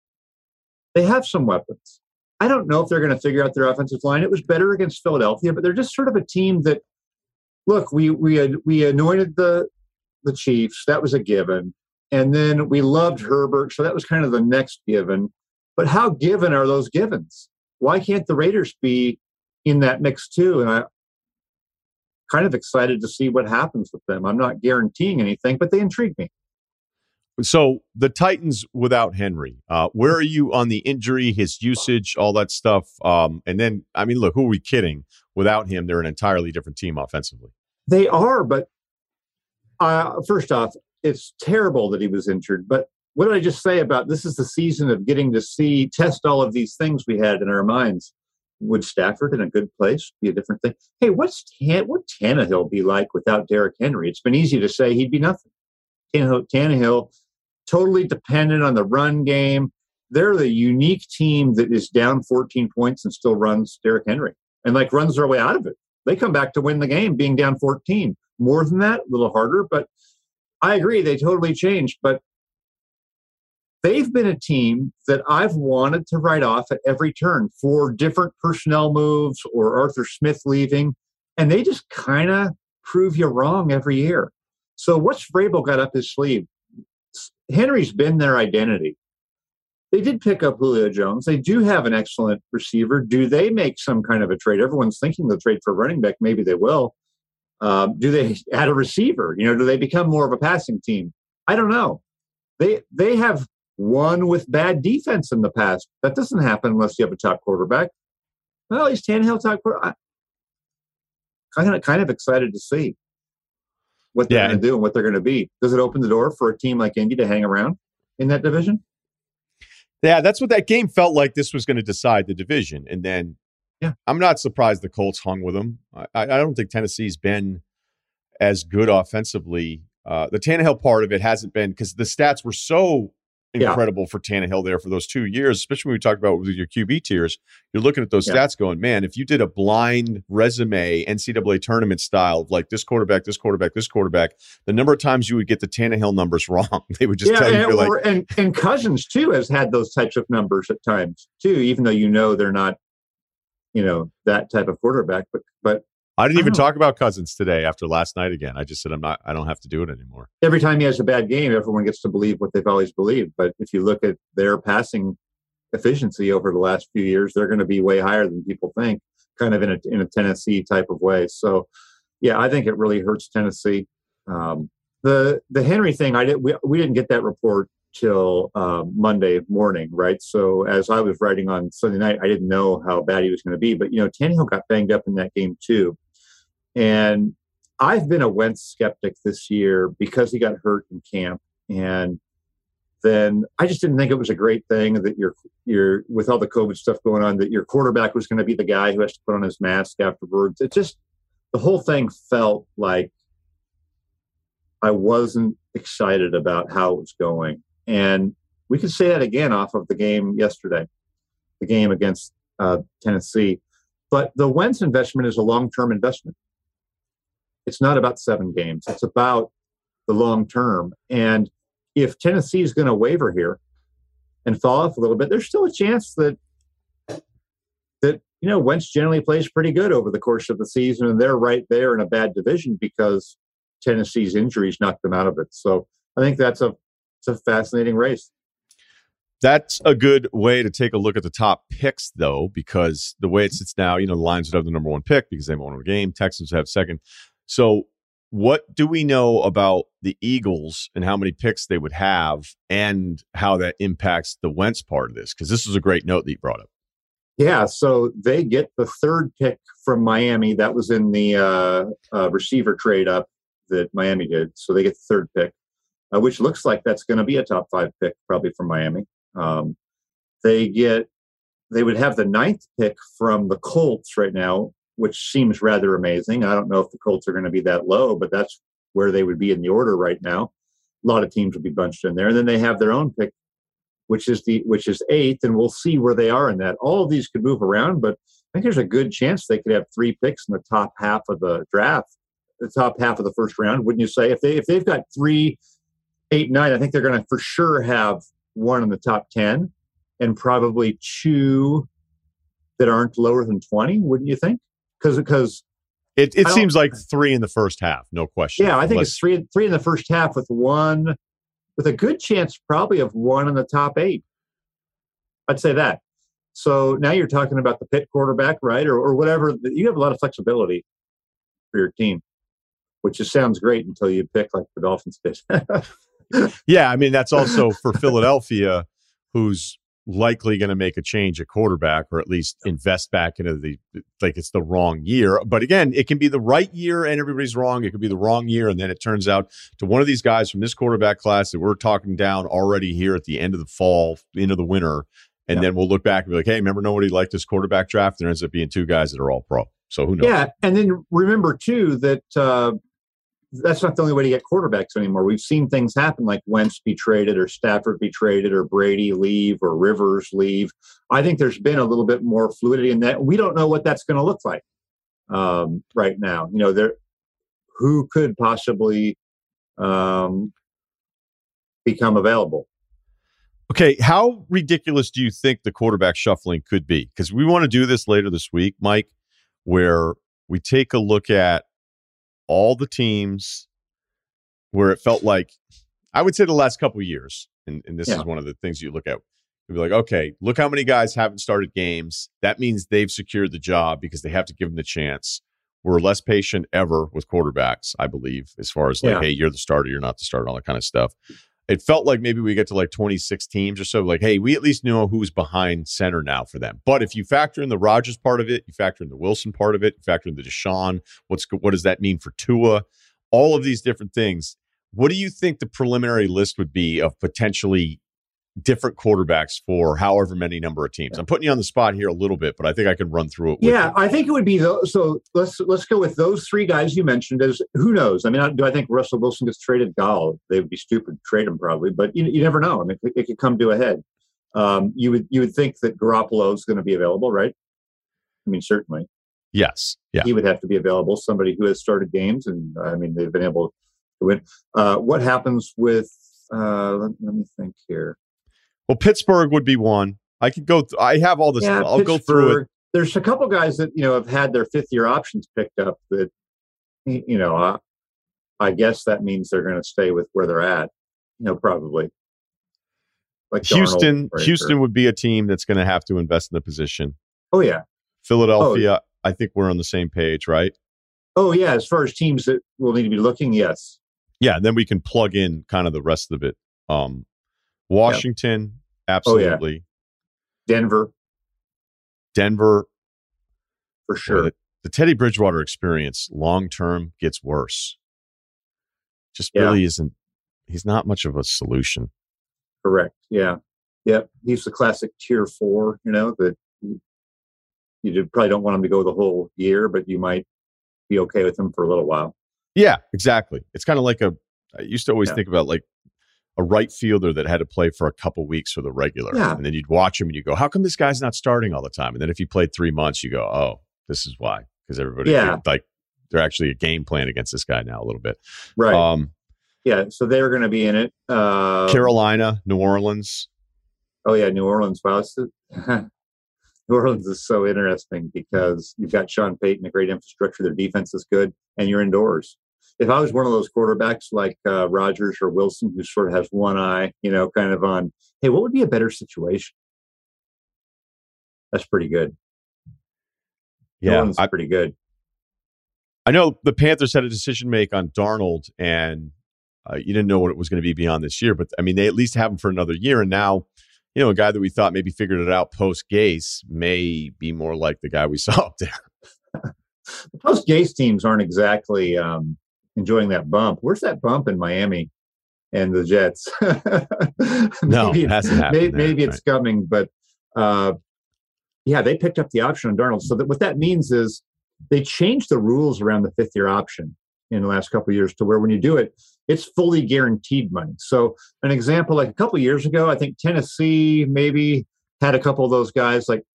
They have some weapons. I don't know if they're going to figure out their offensive line. It was better against Philadelphia, but they're just sort of a team that, look, we we had, we anointed the the Chiefs. That was a given. And then we loved Herbert, so that was kind of the next given. But how given are those givens? Why can't the Raiders be in that mix too? And I'm kind of excited to see what happens with them. I'm not guaranteeing anything, but they intrigue me. So the Titans without Henry, uh, where are you on the injury, his usage, all that stuff? Um, and then, I mean, look, who are we kidding? Without him, they're an entirely different team offensively. They are, but uh, first off, it's terrible that he was injured. But what did I just say about this is the season of getting to see, test all of these things we had in our minds. Would Stafford in a good place be a different thing? Hey, what's Tan- what Tannehill be like without Derrick Henry? It's been easy to say he'd be nothing. Tannehill, Tannehill totally dependent on the run game. They're the unique team that is down fourteen points and still runs Derrick Henry and like runs their way out of it. They come back to win the game being down fourteen. More than that, a little harder, but I agree. They totally changed, but they've been a team that I've wanted to write off at every turn for different personnel moves or Arthur Smith leaving, and they just kind of prove you wrong every year. So what's Vrabel got up his sleeve? Henry's been their identity. They did pick up Julio Jones. They do have an excellent receiver. Do they make some kind of a trade? Everyone's thinking they'll trade for a running back. Maybe they will. Um, do they add a receiver? You know, do they become more of a passing team? I don't know. They they have won with bad defense in the past. That doesn't happen unless you have a top quarterback. Well, he's Tannehill top quarterback. I'm kind of, kind of excited to see what they're Yeah, going to do and what they're going to be. Does it open the door for a team like Indy to hang around in that division? Yeah, that's what that game felt like. This was going to decide the division. And then yeah, I'm not surprised the Colts hung with them. I, I don't think Tennessee's been as good offensively. Uh, the Tannehill part of it hasn't been because the stats were so incredible yeah. for Tannehill there for those two years, especially when we talked about with your Q B tiers. You're looking at those yeah. stats going, man, if you did a blind resume N C double A tournament style of like this quarterback, this quarterback, this quarterback, the number of times you would get the Tannehill numbers wrong, they would just yeah, tell you. And, like, or, and, and Cousins, too, has had those types of numbers at times, too, even though you know they're not, you know, that type of quarterback. But but I didn't I even know. talk about Cousins today after last night again. I just said I'm not. I don't have to do it anymore. Every time he has a bad game, everyone gets to believe what they've always believed. But if you look at their passing efficiency over the last few years, they're going to be way higher than people think, kind of in a in a Tennessee type of way. So, yeah, I think it really hurts Tennessee. Um, the the Henry thing, I did we we didn't get that report till uh, Monday morning, right? So as I was writing on Sunday night, I didn't know how bad he was going to be. But you know, Tannehill got banged up in that game too. And I've been a Wentz skeptic this year because he got hurt in camp. And then I just didn't think it was a great thing that you're you're with all the COVID stuff going on, that your quarterback was going to be the guy who has to put on his mask afterwards. It just, the whole thing felt like I wasn't excited about how it was going. And we could say that again off of the game yesterday, the game against uh, Tennessee. But the Wentz investment is a long-term investment. It's not about seven games. It's about the long term. And if Tennessee is going to waver here and fall off a little bit, there's still a chance that that you know Wentz generally plays pretty good over the course of the season, and they're right there in a bad division because Tennessee's injuries knocked them out of it. So I think that's a it's a fascinating race. That's a good way to take a look at the top picks, though, because the way it sits now, you know, the Lions would have the number one pick because they won a game. Texans have second. So what do we know about the Eagles and how many picks they would have and how that impacts the Wentz part of this? Because this is a great note that you brought up. Yeah, so they get the third pick from Miami. That was in the uh, uh, receiver trade up that Miami did. So they get the third pick, uh, which looks like that's going to be a top five pick probably from Miami. Um, they get, they would have the ninth pick from the Colts right now, which seems rather amazing. I don't know if the Colts are going to be that low, but that's where they would be in the order right now. A lot of teams would be bunched in there. And then they have their own pick, which is the, which is eighth. And we'll see where they are in that. All of these could move around, but I think there's a good chance they could have three picks in the top half of the draft, the top half of the first round. Wouldn't you say? If they, if they've got three, eight, nine, I think they're going to for sure have one in the top ten and probably two that aren't lower than twenty, wouldn't you think? Because because it, it seems like three in the first half, no question. Yeah, I think unless... it's three three in the first half with one, with a good chance probably of one in the top eight. I'd say that. So now you're talking about the Pitt quarterback, right? Or, or whatever. You have a lot of flexibility for your team, which just sounds great until you pick like the Dolphins did. Yeah, I mean, that's also for Philadelphia, who's likely going to make a change at quarterback or at least invest back into the, like it's the wrong year. But again, it can be the right year and everybody's wrong. It could be the wrong year. And then it turns out to one of these guys from this quarterback class that we're talking down already here at the end of the fall, into the winter. And yeah. Then we'll look back and be like, hey, remember nobody liked this quarterback draft? There ends up being two guys that are all pro. So who knows? Yeah. And then remember too, that, uh, that's not the only way to get quarterbacks anymore. We've seen things happen like Wentz be traded or Stafford be traded or Brady leave or Rivers leave. I think there's been a little bit more fluidity in that. We don't know what that's going to look like um, right now. You know, there, who could possibly um, become available? Okay, how ridiculous do you think the quarterback shuffling could be? Because we want to do this later this week, Mike, where we take a look at all the teams where it felt like, I would say the last couple of years, and, and this yeah. is one of the things you look at, you'd be like, okay, look how many guys haven't started games. That means they've secured the job because they have to give them the chance. We're less patient ever with quarterbacks, I believe, as far as like, yeah. hey, you're the starter, you're not the starter, all that kind of stuff. It felt like maybe we get to like twenty-six teams or so, like, hey, we at least know who's behind center now for them. But if you factor in the Rodgers part of it, you factor in the Wilson part of it, you factor in the Deshaun, what's what does that mean for Tua? All of these different things. What do you think the preliminary list would be of potentially different quarterbacks for however many number of teams? I'm putting you on the spot here a little bit, but I think I can run through it with yeah, you. I think it would be those. So let's let's go with those three guys you mentioned. As who knows? I mean, do I think Russell Wilson gets traded? God, they would be stupid to trade him probably, but you you never know. I mean, it, it could come to a head. Um, you would you would think that Garoppolo is going to be available, right? I mean, certainly. Yes. Yeah. He would have to be available. Somebody who has started games, and I mean, they've been able to win. Uh, what happens with? Uh, let, let me think here. Well, Pittsburgh would be one. I could go. Th- I have all this. Yeah, I'll go through it. There's a couple guys that you know have had their fifth year options picked up. That you know, uh, I guess that means they're going to stay with where they're at. You know, probably. Like Houston. Darnold, Houston would be a team that's going to have to invest in the position. Oh yeah. Philadelphia. Oh. I think we're on the same page, right? Oh yeah. As far as teams that will need to be looking, yes. Yeah. And then we can plug in kind of the rest of it. Um, Washington, yeah. Absolutely. Oh, yeah. Denver. Denver. For sure. The, the Teddy Bridgewater experience long-term gets worse. Just yeah. really isn't, he's not much of a solution. Correct. Yeah. Yep. He's the classic tier four, you know, that you, you probably don't want him to go the whole year, but you might be okay with him for a little while. Yeah, exactly. It's kind of like a, I used to always Yeah. think about like a right fielder that had to play for a couple weeks for the regular. Yeah. And then you'd watch him and you go, how come this guy's not starting all the time? And then if he played three months, you go, oh, this is why. Because everybody, Yeah. like, they're actually a game plan against this guy now a little bit. Right. Um, yeah. So they're going to be in it. Uh, Carolina, New Orleans. Oh, yeah. New Orleans. Wow. New Orleans is so interesting because you've got Sean Payton, a great infrastructure. Their defense is good, and you're indoors. If I was one of those quarterbacks like uh, Rodgers or Wilson, who sort of has one eye, you know, kind of on, hey, what would be a better situation? That's pretty good. Yeah, New Orleans is I, pretty good. I know the Panthers had a decision to make on Darnold, and uh, you didn't know what it was going to be beyond this year. But, I mean, they at least have him for another year, and now, you know, a guy that we thought maybe figured it out post-Gase may be more like the guy we saw up there. The post-Gase teams aren't exactly um, enjoying that bump. Where's that bump in Miami and the Jets? no, maybe it hasn't happened. Maybe, there, maybe it's right. coming, but uh, yeah, they picked up the option on Darnold. So that what that means is they changed the rules around the fifth-year option in the last couple of years to where when you do it, it's fully guaranteed money. So an example, like a couple of years ago, I think Tennessee maybe had a couple of those guys like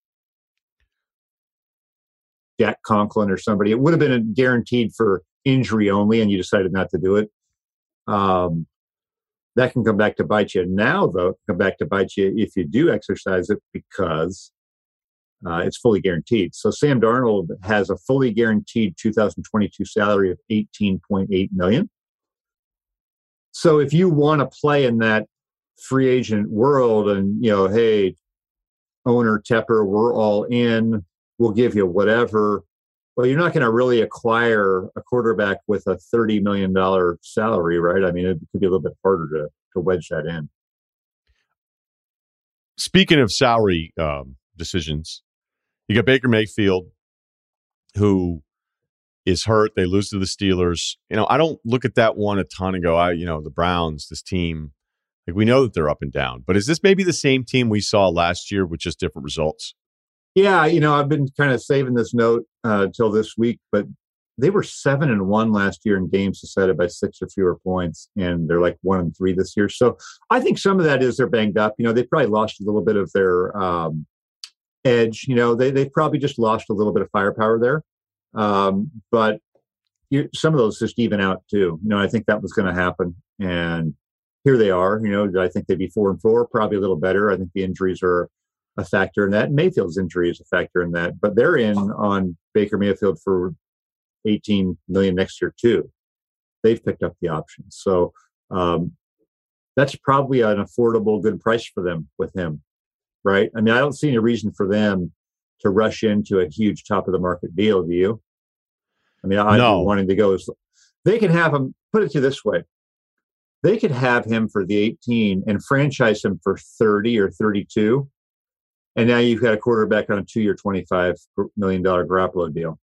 Jack Conklin or somebody. It would have been guaranteed for injury only, and you decided not to do it. Um, that can come back to bite you. Now, though, come back to bite you if you do exercise it because uh, it's fully guaranteed. So Sam Darnold has a fully guaranteed two thousand twenty-two salary of eighteen point eight million dollars. So if you want to play in that free agent world and, you know, hey, owner Tepper, we're all in, we'll give you whatever. Well, you're not going to really acquire a quarterback with a thirty million dollars salary, right? I mean, it could be a little bit harder to, to wedge that in. Speaking of salary um, decisions, you got Baker Mayfield, who is hurt. They lose to the Steelers. You know, I don't look at that one a ton and go, I, you know, the Browns, this team, like we know that they're up and down. But is this maybe the same team we saw last year with just different results? Yeah, you know, I've been kind of saving this note uh, until this week, but they were seven and one last year in games decided by six or fewer points, and they're like one and three this year. So I think some of that is they're banged up. You know, they probably lost a little bit of their um, edge. You know, they they've probably just lost a little bit of firepower there. Um, but you, some of those just even out too. You know, I think that was going to happen, and here they are. You know, I think they'd be four and four, probably a little better. I think the injuries are a factor in that. Mayfield's injury is a factor in that, but they're in on Baker Mayfield for eighteen million next year too. They've picked up the option, so um, that's probably an affordable, good price for them with him, right? I mean, I don't see any reason for them to rush into a huge top of the market deal. Do you? I mean, I'd No. be wanting to go. They can have him. Put it to you this way: they could have him for the eighteen and franchise him for thirty or thirty-two. And now you've got a quarterback on a two-year, twenty-five million dollars Garoppolo deal.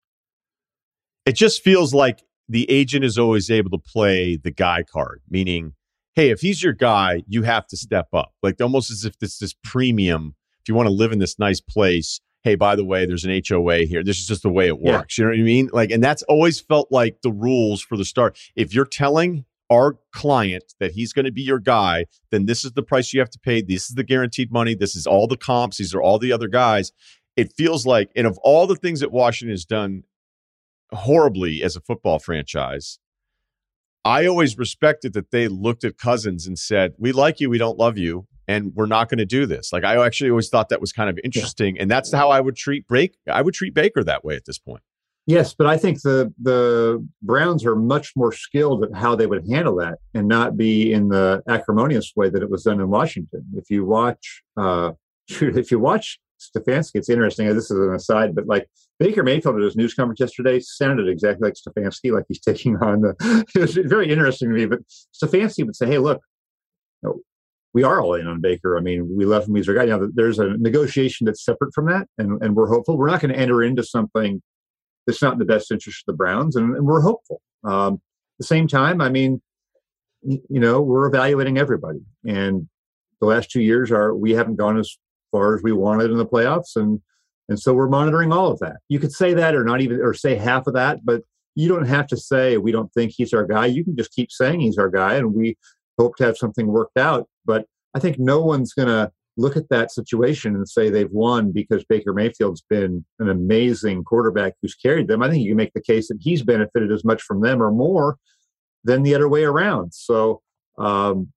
It just feels like the agent is always able to play the guy card, meaning, hey, if he's your guy, you have to step up. Like almost as if it's this premium. If you want to live in this nice place, hey, by the way, there's an H O A here. This is just the way it works. Yeah. You know what I mean? Like, and that's always felt like the rules for the start. If you're telling our client that he's going to be your guy, then this is the price you have to pay. This is the guaranteed money. This is all the comps. These are all the other guys. It feels like, and of all the things that Washington has done horribly as a football franchise, I always respected that they looked at Cousins and said, we like you, we don't love you, and we're not going to do this. Like, I actually always thought that was kind of interesting, yeah. And that's how I would treat Baker. I would treat Baker that way at this point. Yes, but I think the the Browns are much more skilled at how they would handle that and not be in the acrimonious way that it was done in Washington. If you watch, uh, if you watch Stefanski, it's interesting. This is an aside, but like Baker Mayfield at his news conference yesterday sounded exactly like Stefanski, like he's taking on the. It was very interesting to me. But Stefanski would say, "Hey, look, you know, we are all in on Baker. I mean, we love him. He's our guy. Now there's a negotiation that's separate from that, and and we're hopeful. We're not going to enter into something that's not in the best interest of the Browns, and, and we're hopeful. Um, at the same time, I mean, you know, we're evaluating everybody, and the last two years are we haven't gone as far as we wanted in the playoffs, and and so we're monitoring all of that. You could say that, or not even, or say half of that, but you don't have to say we don't think he's our guy. You can just keep saying he's our guy, and we hope to have something worked out. But I think no one's going to look at that situation and say they've won because Baker Mayfield's been an amazing quarterback who's carried them. I think you can make the case that he's benefited as much from them or more than the other way around. So, um,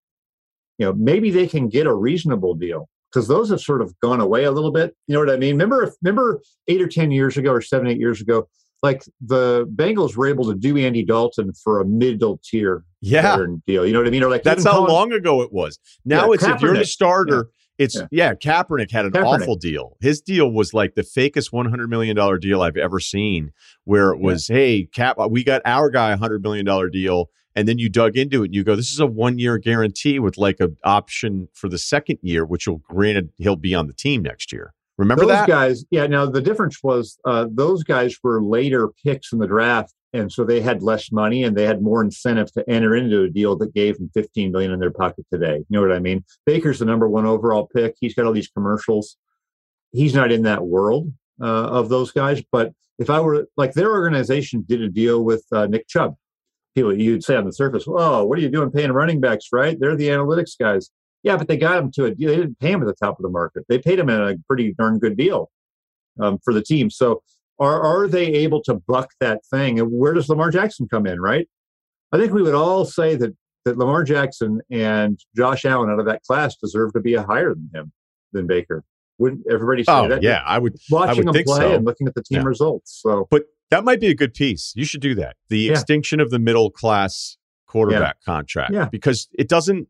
you know, maybe they can get a reasonable deal, because those have sort of gone away a little bit. You know what I mean? Remember, remember eight or ten years ago, or seven, eight years ago, like the Bengals were able to do Andy Dalton for a middle tier yeah. deal. You know what I mean? Or like that's how long ago it was. Now yeah, it's Kaepernick. If you're the starter, yeah. it's yeah. yeah. Kaepernick had an Kaepernick. awful deal. His deal was like the fakest one hundred million dollars deal I've ever seen, where it was, yeah. hey, Cap, we got our guy a hundred million dollar deal. And then you dug into it and you go, this is a one year guarantee with like an option for the second year, which will granted he'll be on the team next year. Remember those that? guys? Yeah. Now the difference was uh, those guys were later picks in the draft, and so they had less money and they had more incentive to enter into a deal that gave them fifteen million dollars in their pocket today. You know what I mean? Baker's the number one overall pick. He's got all these commercials. He's not in that world uh, of those guys. But if I were like their organization did a deal with uh, Nick Chubb. People, you'd say on the surface, "Oh, what are you doing paying running backs?" Right? They're the analytics guys. Yeah, but they got him to a deal. They didn't pay him at the top of the market. They paid him at a pretty darn good deal um, for the team. So, are are they able to buck that thing? And where does Lamar Jackson come in? Right? I think we would all say that that Lamar Jackson and Josh Allen out of that class deserve to be a higher than him than Baker. Wouldn't everybody say oh, that? Yeah, I would. Watching I would them think play so. and looking at the team yeah. results. So, but. That might be a good piece. You should do that. The yeah. extinction of the middle class quarterback yeah. contract. Yeah. Because it doesn't,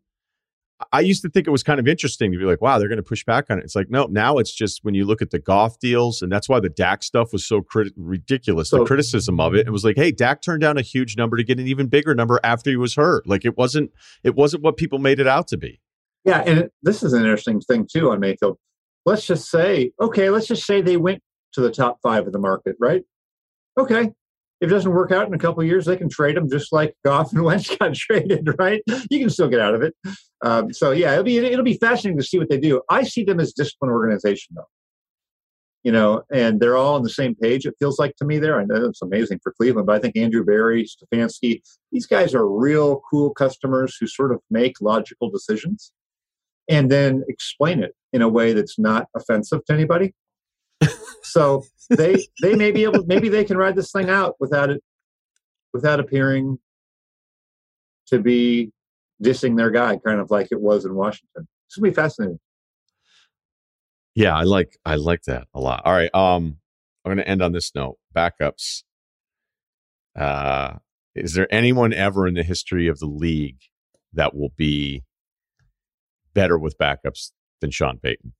I used to think it was kind of interesting to be like, wow, they're going to push back on it. It's like, no, now it's just when you look at the Goff deals, and that's why the Dak stuff was so crit- ridiculous, so, the criticism of it. It was like, hey, Dak turned down a huge number to get an even bigger number after he was hurt. Like it wasn't, it wasn't what people made it out to be. Yeah. And it, this is an interesting thing too on Mayfield. Let's just say, okay, let's just say they went to the top five of the market, right? Okay. If it doesn't work out in a couple of years, they can trade them just like Goff and Wentz got traded, right? You can still get out of it. Um, so yeah, it'll be it'll be fascinating to see what they do. I see them as disciplined organization, though. You know, and they're all on the same page. It feels like to me there. I know it's amazing for Cleveland, but I think Andrew Berry, Stefanski, these guys are real cool customers who sort of make logical decisions and then explain it in a way that's not offensive to anybody. So they they may be able, maybe they can ride this thing out without it, without appearing to be dissing their guy, kind of like it was in Washington. This will be fascinating. Yeah, I like I like that a lot. All right, um, I'm going to end on this note. Backups. Uh, is there anyone ever in the history of the league that will be better with backups than Sean Payton?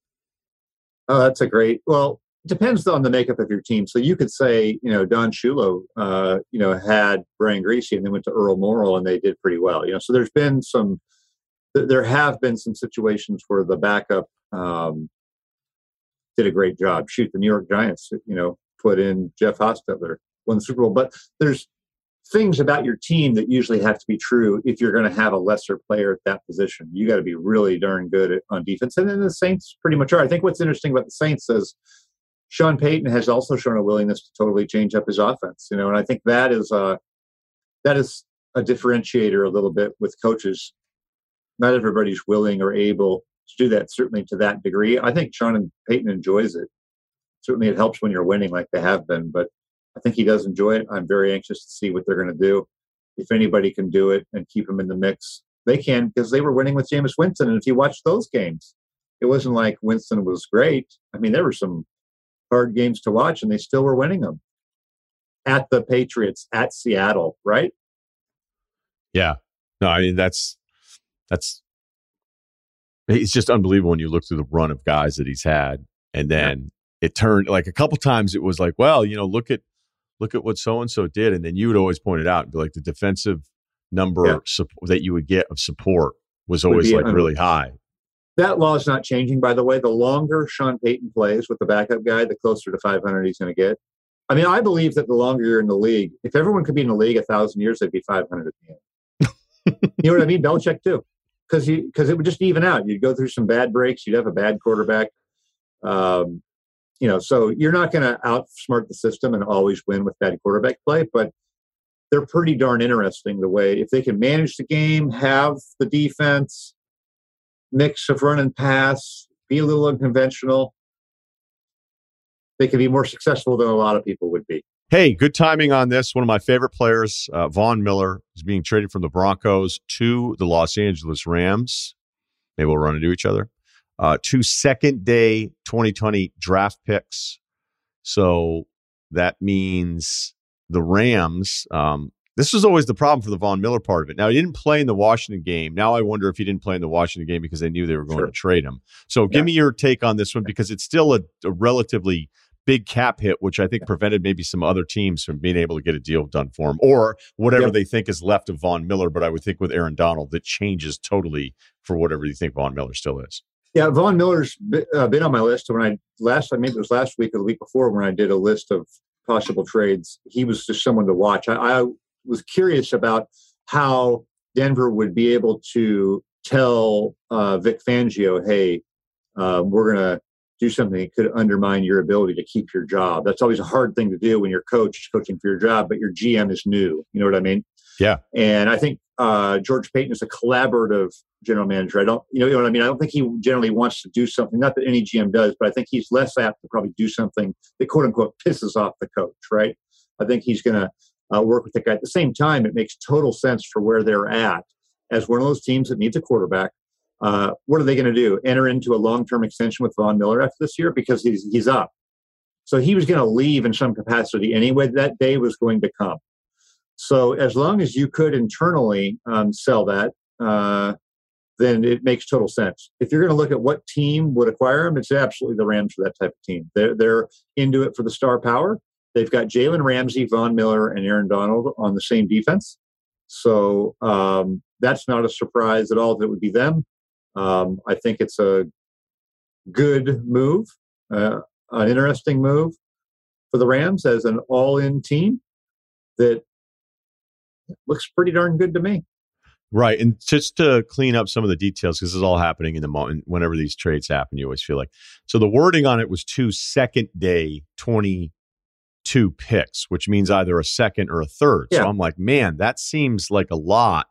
Oh, that's a great. Well, it depends on the makeup of your team. So you could say, you know, Don Shula, uh, you know, had Brian Griese and then went to Earl Morrall and they did pretty well. You know, so there's been some, there have been some situations where the backup um, did a great job. Shoot, the New York Giants, you know, put in Jeff Hostetler, won the Super Bowl. But there's things about your team that usually have to be true if you're going to have a lesser player at that position. You got to be really darn good at, on defense. And then the Saints pretty much are. I think what's interesting about the Saints is Sean Payton has also shown a willingness to totally change up his offense, you know, and I think that is a, that is a differentiator a little bit with coaches. Not everybody's willing or able to do that, certainly to that degree. I think Sean Payton enjoys it. Certainly it helps when you're winning like they have been, but I think he does enjoy it. I'm very anxious to see what they're going to do. If anybody can do it and keep him in the mix, they can, because they were winning with Jameis Winston. And if you watch those games, it wasn't like Winston was great. I mean, there were some hard games to watch, and they still were winning them. At the Patriots, at Seattle, right? Yeah. No, I mean, that's, that's, it's just unbelievable when you look through the run of guys that he's had. And then yeah. it turned, like a couple times it was like, well, you know, look at, look at what so-and-so did. And then you would always point it out and be like, the defensive number yeah. su- that you would get of support was always like un- really high. That law is not changing, by the way. The longer Sean Payton plays with the backup guy, the closer to five hundred he's going to get. I mean, I believe that the longer you're in the league, if everyone could be in the league a thousand years, they'd be five hundred at the end. You know what I mean? Belichick too. because you because it would just even out. You'd go through some bad breaks. You'd have a bad quarterback. Um, you know, so you're not going to outsmart the system and always win with bad quarterback play, but they're pretty darn interesting the way if they can manage the game, have the defense, mix of run and pass, be a little unconventional, they can be more successful than a lot of people would be. Hey, good timing on this. One of my favorite players, uh, Von Miller, is being traded from the Broncos to the Los Angeles Rams. Maybe we'll run into each other. Uh, two second day twenty twenty draft picks. So that means the Rams, um, this was always the problem for the Von Miller part of it. Now, he didn't play in the Washington game. Now I wonder if he didn't play in the Washington game because they knew they were going Sure. to trade him. So Yeah. give me your take on this one, because it's still a, a relatively big cap hit, which I think prevented maybe some other teams from being able to get a deal done for him, or whatever Yep. they think is left of Von Miller. But I would think with Aaron Donald, that changes totally for whatever you think Von Miller still is. Yeah, Von Miller's been, uh, been on my list. When I last, I maybe it was last week or the week before, when I did a list of possible trades, he was just someone to watch. I, I was curious about how Denver would be able to tell uh, Vic Fangio, hey, uh, we're going to do something that could undermine your ability to keep your job. That's always a hard thing to do when your coach is coaching for your job, but your G M is new. You know what I mean? Yeah. And I think uh, George Payton is a collaborative general manager. I don't, you know, you know what I mean? I don't think he generally wants to do something, not that any G M does, but I think he's less apt to probably do something that quote unquote pisses off the coach, right? I think he's going to uh, work with the guy. At the same time, it makes total sense for where they're at as one of those teams that needs a quarterback. Uh, what are they going to do? Enter into a long-term extension with Von Miller after this year because he's he's up. So he was going to leave in some capacity anyway. That day was going to come. So as long as you could internally um, sell that, uh, then it makes total sense. If you're going to look at what team would acquire him, it's absolutely the Rams for that type of team. They're they're into it for the star power. They've got Jalen Ramsey, Von Miller, and Aaron Donald on the same defense. So um, that's not a surprise at all that it would be them. Um, I think it's a good move, uh, an interesting move for the Rams as an all-in team that looks pretty darn good to me. Right. And just to clean up some of the details, because this is all happening in the moment, whenever these trades happen, you always feel like, so the wording on it was two second day twenty-two picks, which means either a second or a third. Yeah. So I'm like, man, that seems like a lot,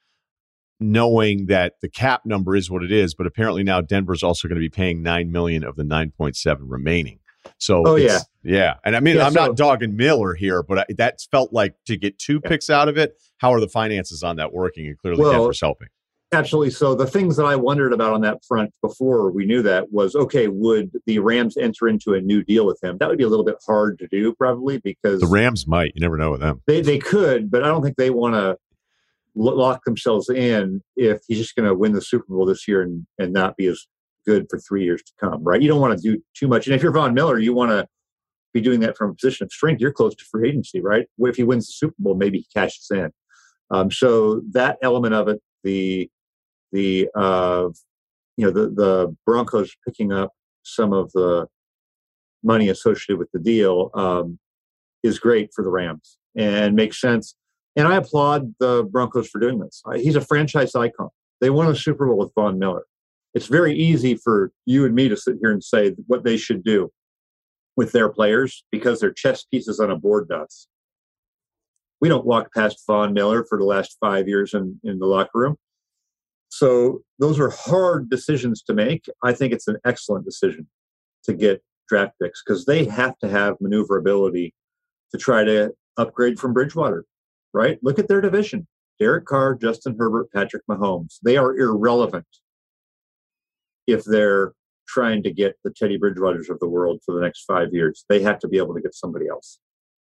knowing that the cap number is what it is, but apparently now Denver's also going to be paying nine million dollars of the nine point seven remaining. So, oh, yeah. Yeah. And I mean, yeah, I'm so, not dogging Miller here, but I, that felt like to get two yeah. picks out of it. How are the finances on that working? And clearly well, Denver's helping. Absolutely. So the things that I wondered about on that front before we knew that was, okay, would the Rams enter into a new deal with him? That would be a little bit hard to do probably because the Rams might, you never know with them. They, they could, but I don't think they want to lock themselves in if he's just going to win the Super Bowl this year and, and not be as good for three years to come, right? You don't want to do too much. And if you're Von Miller, you want to be doing that from a position of strength. You're close to free agency, right? What if he wins the Super Bowl? Maybe he cashes in. Um, so that element of it, the the uh, you know the the Broncos picking up some of the money associated with the deal um, is great for the Rams and makes sense. And I applaud the Broncos for doing this. He's a franchise icon. They won a Super Bowl with Von Miller. It's very easy for you and me to sit here and say what they should do with their players because they're chess pieces on a board to us. We don't walk past Von Miller for the last five years in, in the locker room. So those are hard decisions to make. I think it's an excellent decision to get draft picks because they have to have maneuverability to try to upgrade from Bridgewater, right? Look at their division. Derek Carr, Justin Herbert, Patrick Mahomes. They are irrelevant if they're trying to get the Teddy Bridgewaters of the world for the next five years. They have to be able to get somebody else.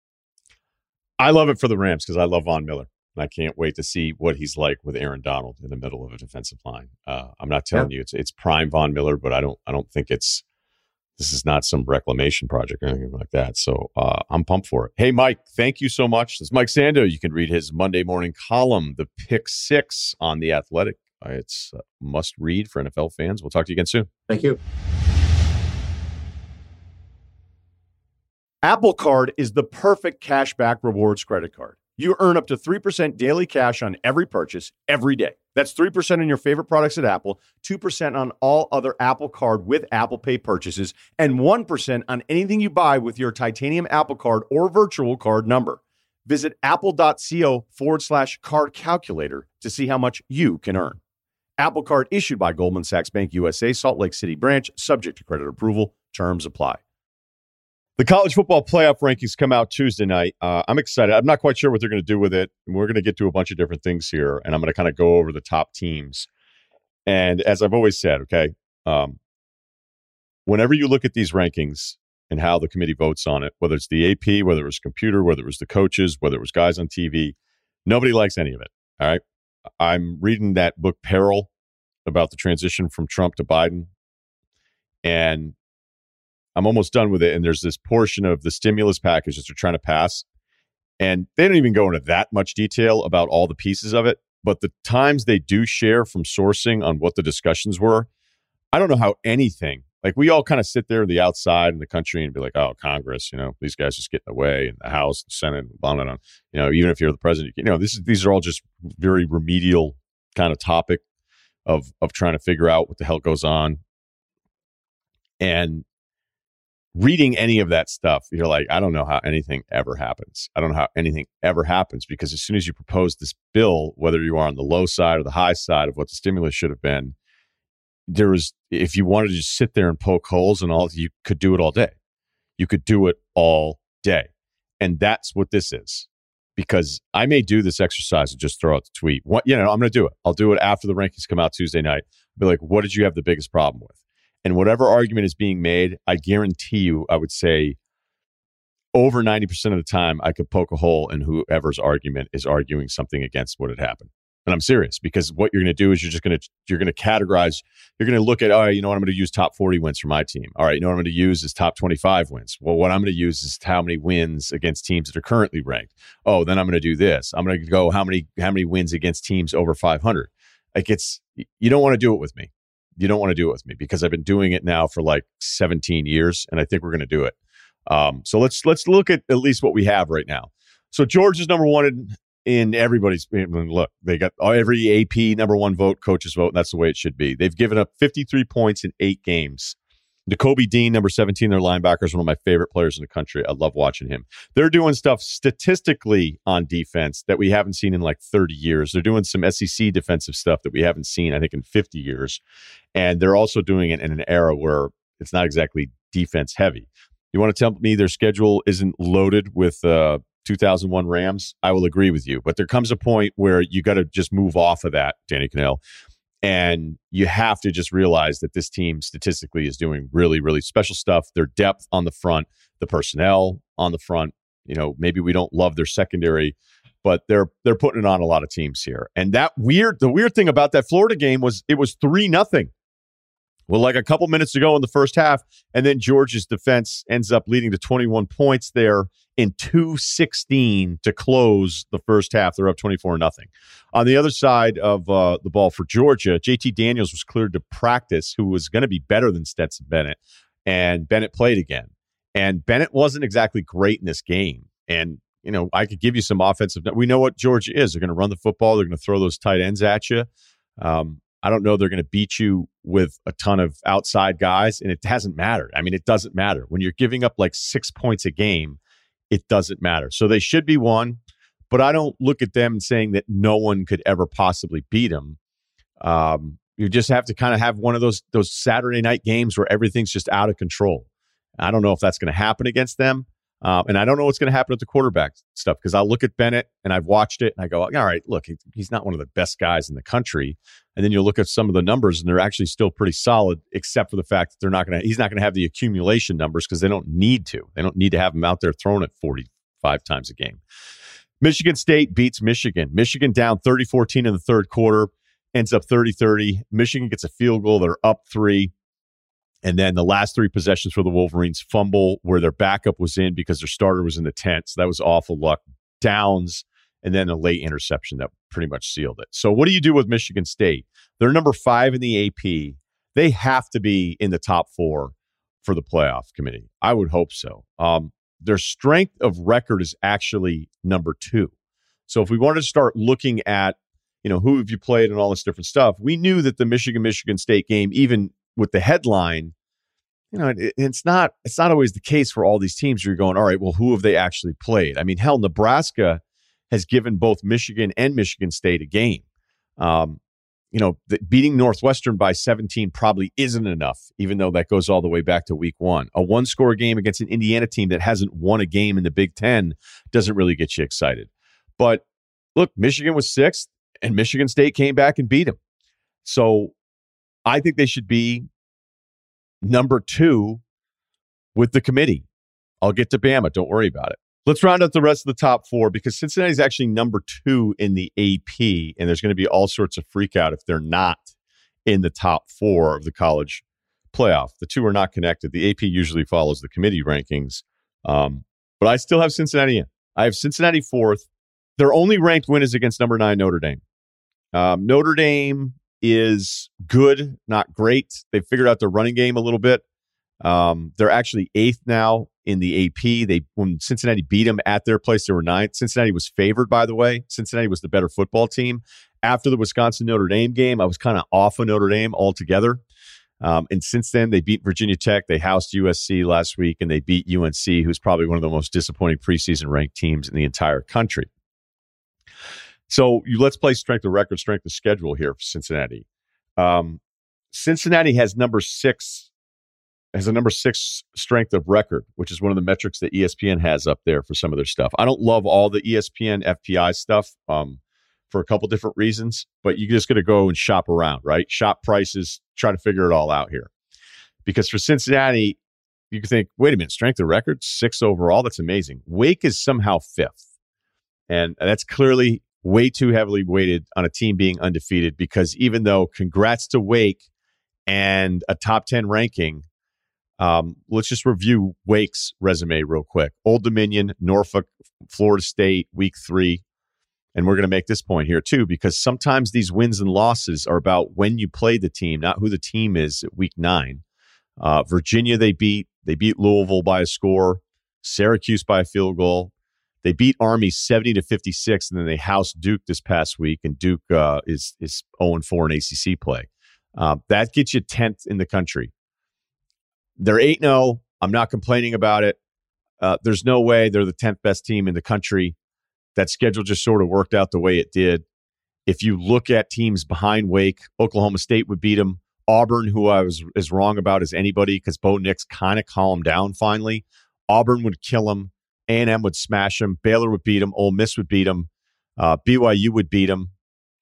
I love it for the Rams because I love Von Miller. And I can't wait to see what he's like with Aaron Donald in the middle of a defensive line. Uh, I'm not telling yeah. you it's it's prime Von Miller, but I don't I don't think it's this is not some reclamation project or anything like that. So uh, I'm pumped for it. Hey, Mike, thank you so much. This is Mike Sando. You can read his Monday morning column, The Pick Six, on The Athletic. Uh, it's a must read for N F L fans. We'll talk to you again soon. Thank you. Apple Card is the perfect cashback rewards credit card. You earn up to three percent daily cash on every purchase every day. That's three percent on your favorite products at Apple, two percent on all other Apple Card with Apple Pay purchases, and one percent on anything you buy with your titanium Apple Card or virtual card number. Visit apple.co forward slash card calculator to see how much you can earn. Apple Card issued by Goldman Sachs Bank U S A, Salt Lake City branch, subject to credit approval. Terms apply. The college football playoff rankings come out Tuesday night. Uh, I'm excited. I'm not quite sure what they're going to do with it. We're going to get to a bunch of different things here, and I'm going to kind of go over the top teams. And as I've always said, okay, um, whenever you look at these rankings and how the committee votes on it, whether it's the A P, whether it was computer, whether it was the coaches, whether it was guys on T V, nobody likes any of it, all right? I'm reading that book, Peril, about the transition from Trump to Biden, and I'm almost done with it, and there's this portion of the stimulus package that they're trying to pass, and they don't even go into that much detail about all the pieces of it, but the times they do share from sourcing on what the discussions were, I don't know how anything, like we all kind of sit there on the outside in the country and be like, oh, Congress, you know, these guys just get in the way, and the House, the Senate, and blah, blah, blah. You know, even if you're the president, you know, this is, these are all just very remedial kind of topic of of trying to figure out what the hell goes on. And reading any of that stuff, you're like, I don't know how anything ever happens. I don't know how anything ever happens, because as soon as you propose this bill, whether you are on the low side or the high side of what the stimulus should have been, there was, if you wanted to just sit there and poke holes and all, you could do it all day. You could do it all day. And that's what this is. Because I may do this exercise and just throw out the tweet. What, you know, I'm going to do it. I'll do it after the rankings come out Tuesday night. I'll be like, what did you have the biggest problem with? And whatever argument is being made, I guarantee you, I would say over ninety percent of the time, I could poke a hole in whoever's argument is arguing something against what had happened. And I'm serious, because what you're going to do is you're just going to, you're going to categorize, you're going to look at, oh, you know what, I'm going to use top forty wins for my team. All right, you know what I'm going to use is top twenty-five wins. Well, what I'm going to use is how many wins against teams that are currently ranked. Oh, then I'm going to do this. I'm going to go how many, how many wins against teams over five hundred. Like, it's, you don't want to do it with me. You don't want to do it with me, because I've been doing it now for like seventeen years, and I think we're going to do it. Um, so let's let's look at at least what we have right now. So Georgia's number one in, in everybody's. I mean, look, they got every A P number one vote, coaches vote, and that's the way it should be. They've given up fifty-three points in eight games. Nakobe Dean, number seventeen, their linebacker, is one of my favorite players in the country. I love watching him. They're doing stuff statistically on defense that we haven't seen in like thirty years. They're doing some S E C defensive stuff that we haven't seen, I think, in fifty years. And they're also doing it in an era where it's not exactly defense heavy. You want to tell me their schedule isn't loaded with uh, two thousand one Rams? I will agree with you. But there comes a point where you got to just move off of that, Danny Cannell. And you have to just realize that this team statistically is doing really, really special stuff. Their depth on the front, the personnel on the front, you know, maybe we don't love their secondary, but they're they're putting it on a lot of teams here. And that weird, the weird thing about that Florida game was it was three nothing. Well, like a couple minutes ago in the first half, and then Georgia's defense ends up leading to twenty-one points there in two sixteen to close the first half. They're up twenty-four nothing. On the other side of uh, the ball for Georgia, J T Daniels was cleared to practice, who was going to be better than Stetson Bennett, and Bennett played again. And Bennett wasn't exactly great in this game. And, you know, I could give you some offensive. We know what Georgia is. They're going to run the football. They're going to throw those tight ends at you. Um, I don't know they're going to beat you with a ton of outside guys, and it hasn't mattered. I mean, it doesn't matter. When you're giving up like six points a game, it doesn't matter. So they should be one, but I don't look at them saying that no one could ever possibly beat them. Um, you just have to kind of have one of those those Saturday night games where everything's just out of control. I don't know if that's going to happen against them. Um, and I don't know what's going to happen with the quarterback stuff, because I'll look at Bennett and I've watched it and I go, all right, look, he, he's not one of the best guys in the country. And then you look at some of the numbers and they're actually still pretty solid, except for the fact that they're not going to, he's not going to have the accumulation numbers because they don't need to. They don't need to have him out there throwing it forty-five times a game. Michigan State beats Michigan. Michigan down thirty fourteen in the third quarter, ends up thirty thirty. Michigan gets a field goal. They're up three. And then the last three possessions for the Wolverines, fumble where their backup was in because their starter was in the tent. So that was awful luck. Downs, and then a late interception that pretty much sealed it. So what do you do with Michigan State? They're number five in the A P. They have to be in the top four for the playoff committee. I would hope so. Um, their strength of record is actually number two. So if we wanted to start looking at, you know, who have you played and all this different stuff, we knew that the Michigan-Michigan State game, even with the headline, you know, it, it's not it's not always the case for all these teams. You're going, all right, well, who have they actually played? I mean, hell, Nebraska has given both Michigan and Michigan State a game. Um, you know, the, beating Northwestern by seventeen probably isn't enough, even though that goes all the way back to week one. A one-score game against an Indiana team that hasn't won a game in the Big Ten doesn't really get you excited. But look, Michigan was sixth, and Michigan State came back and beat them. So I think they should be number two with the committee. I'll get to Bama. Don't worry about it. Let's round out the rest of the top four because Cincinnati is actually number two in the A P, and there's going to be all sorts of freak out if they're not in the top four of the college playoff. The two are not connected. The A P usually follows the committee rankings, um, but I still have Cincinnati in. I have Cincinnati fourth. Their only ranked win is against number nine Notre Dame. Um, Notre Dame is good, not great. They've figured out their running game a little bit. Um, they're actually eighth now in the A P. They when Cincinnati beat them at their place, they were ninth. Cincinnati was favored, by the way. Cincinnati was the better football team. After the Wisconsin Notre Dame game, I was kind of off of Notre Dame altogether. Um, and since then, they beat Virginia Tech. They housed U S C last week, and they beat U N C, who's probably one of the most disappointing preseason ranked teams in the entire country. So you let's play strength of record, strength of schedule here for Cincinnati. Um, Cincinnati has number six. has a number six strength of record, which is one of the metrics that E S P N has up there for some of their stuff. I don't love all the E S P N F P I stuff um, for a couple different reasons, but you just got to go and shop around, right? Shop prices, try to figure it all out here. Because for Cincinnati, you can think, wait a minute, strength of record, six overall, that's amazing. Wake is somehow fifth. And that's clearly way too heavily weighted on a team being undefeated because even though congrats to Wake and a top ten ranking, Um, let's just review Wake's resume real quick. Old Dominion, Norfolk, Florida State, week three. And we're going to make this point here too, because sometimes these wins and losses are about when you play the team, not who the team is at week nine. Uh, Virginia, they beat. They beat Louisville by a score. Syracuse by a field goal. They beat Army seventy to fifty-six, and then they housed Duke this past week, and Duke uh, is, is oh and four in A C C play. Uh, that gets you tenth in the country. They're eight and oh. I'm not complaining about it. Uh, there's no way they're the tenth best team in the country. That schedule just sort of worked out the way it did. If you look at teams behind Wake, Oklahoma State would beat them. Auburn, who I was as wrong about as anybody because Bo Nix kind of calmed down finally. Auburn would kill them. A and M would smash them. Baylor would beat them. Ole Miss would beat them. Uh, B Y U would beat them.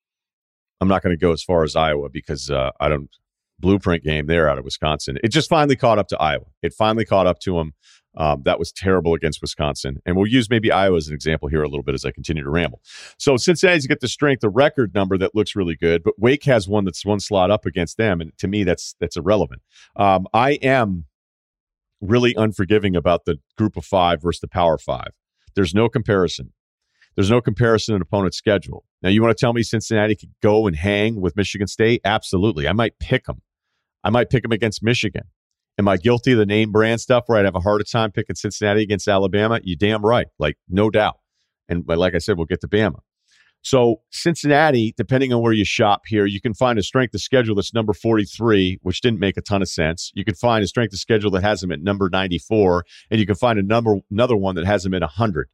I'm not going to go as far as Iowa because uh, I don't – blueprint game there out of Wisconsin. It just finally caught up to Iowa. It finally caught up to them. Um, that was terrible against Wisconsin. And we'll use maybe Iowa as an example here a little bit as I continue to ramble. So Cincinnati's got the strength of record number that looks really good, but Wake has one that's one slot up against them. And to me, that's that's irrelevant. Um, I am really unforgiving about the group of five versus the power five. There's no comparison. There's no comparison in opponent's schedule. Now, you want to tell me Cincinnati could go and hang with Michigan State? Absolutely. I might pick them. I might pick them against Michigan. Am I guilty of the name brand stuff where I'd have a harder time picking Cincinnati against Alabama? You damn right. Like, no doubt. And like I said, we'll get to Bama. So Cincinnati, depending on where you shop here, you can find a strength of schedule that's number forty-three, which didn't make a ton of sense. You can find a strength of schedule that has them at number ninety-four, and you can find a number another one that has them at one hundred.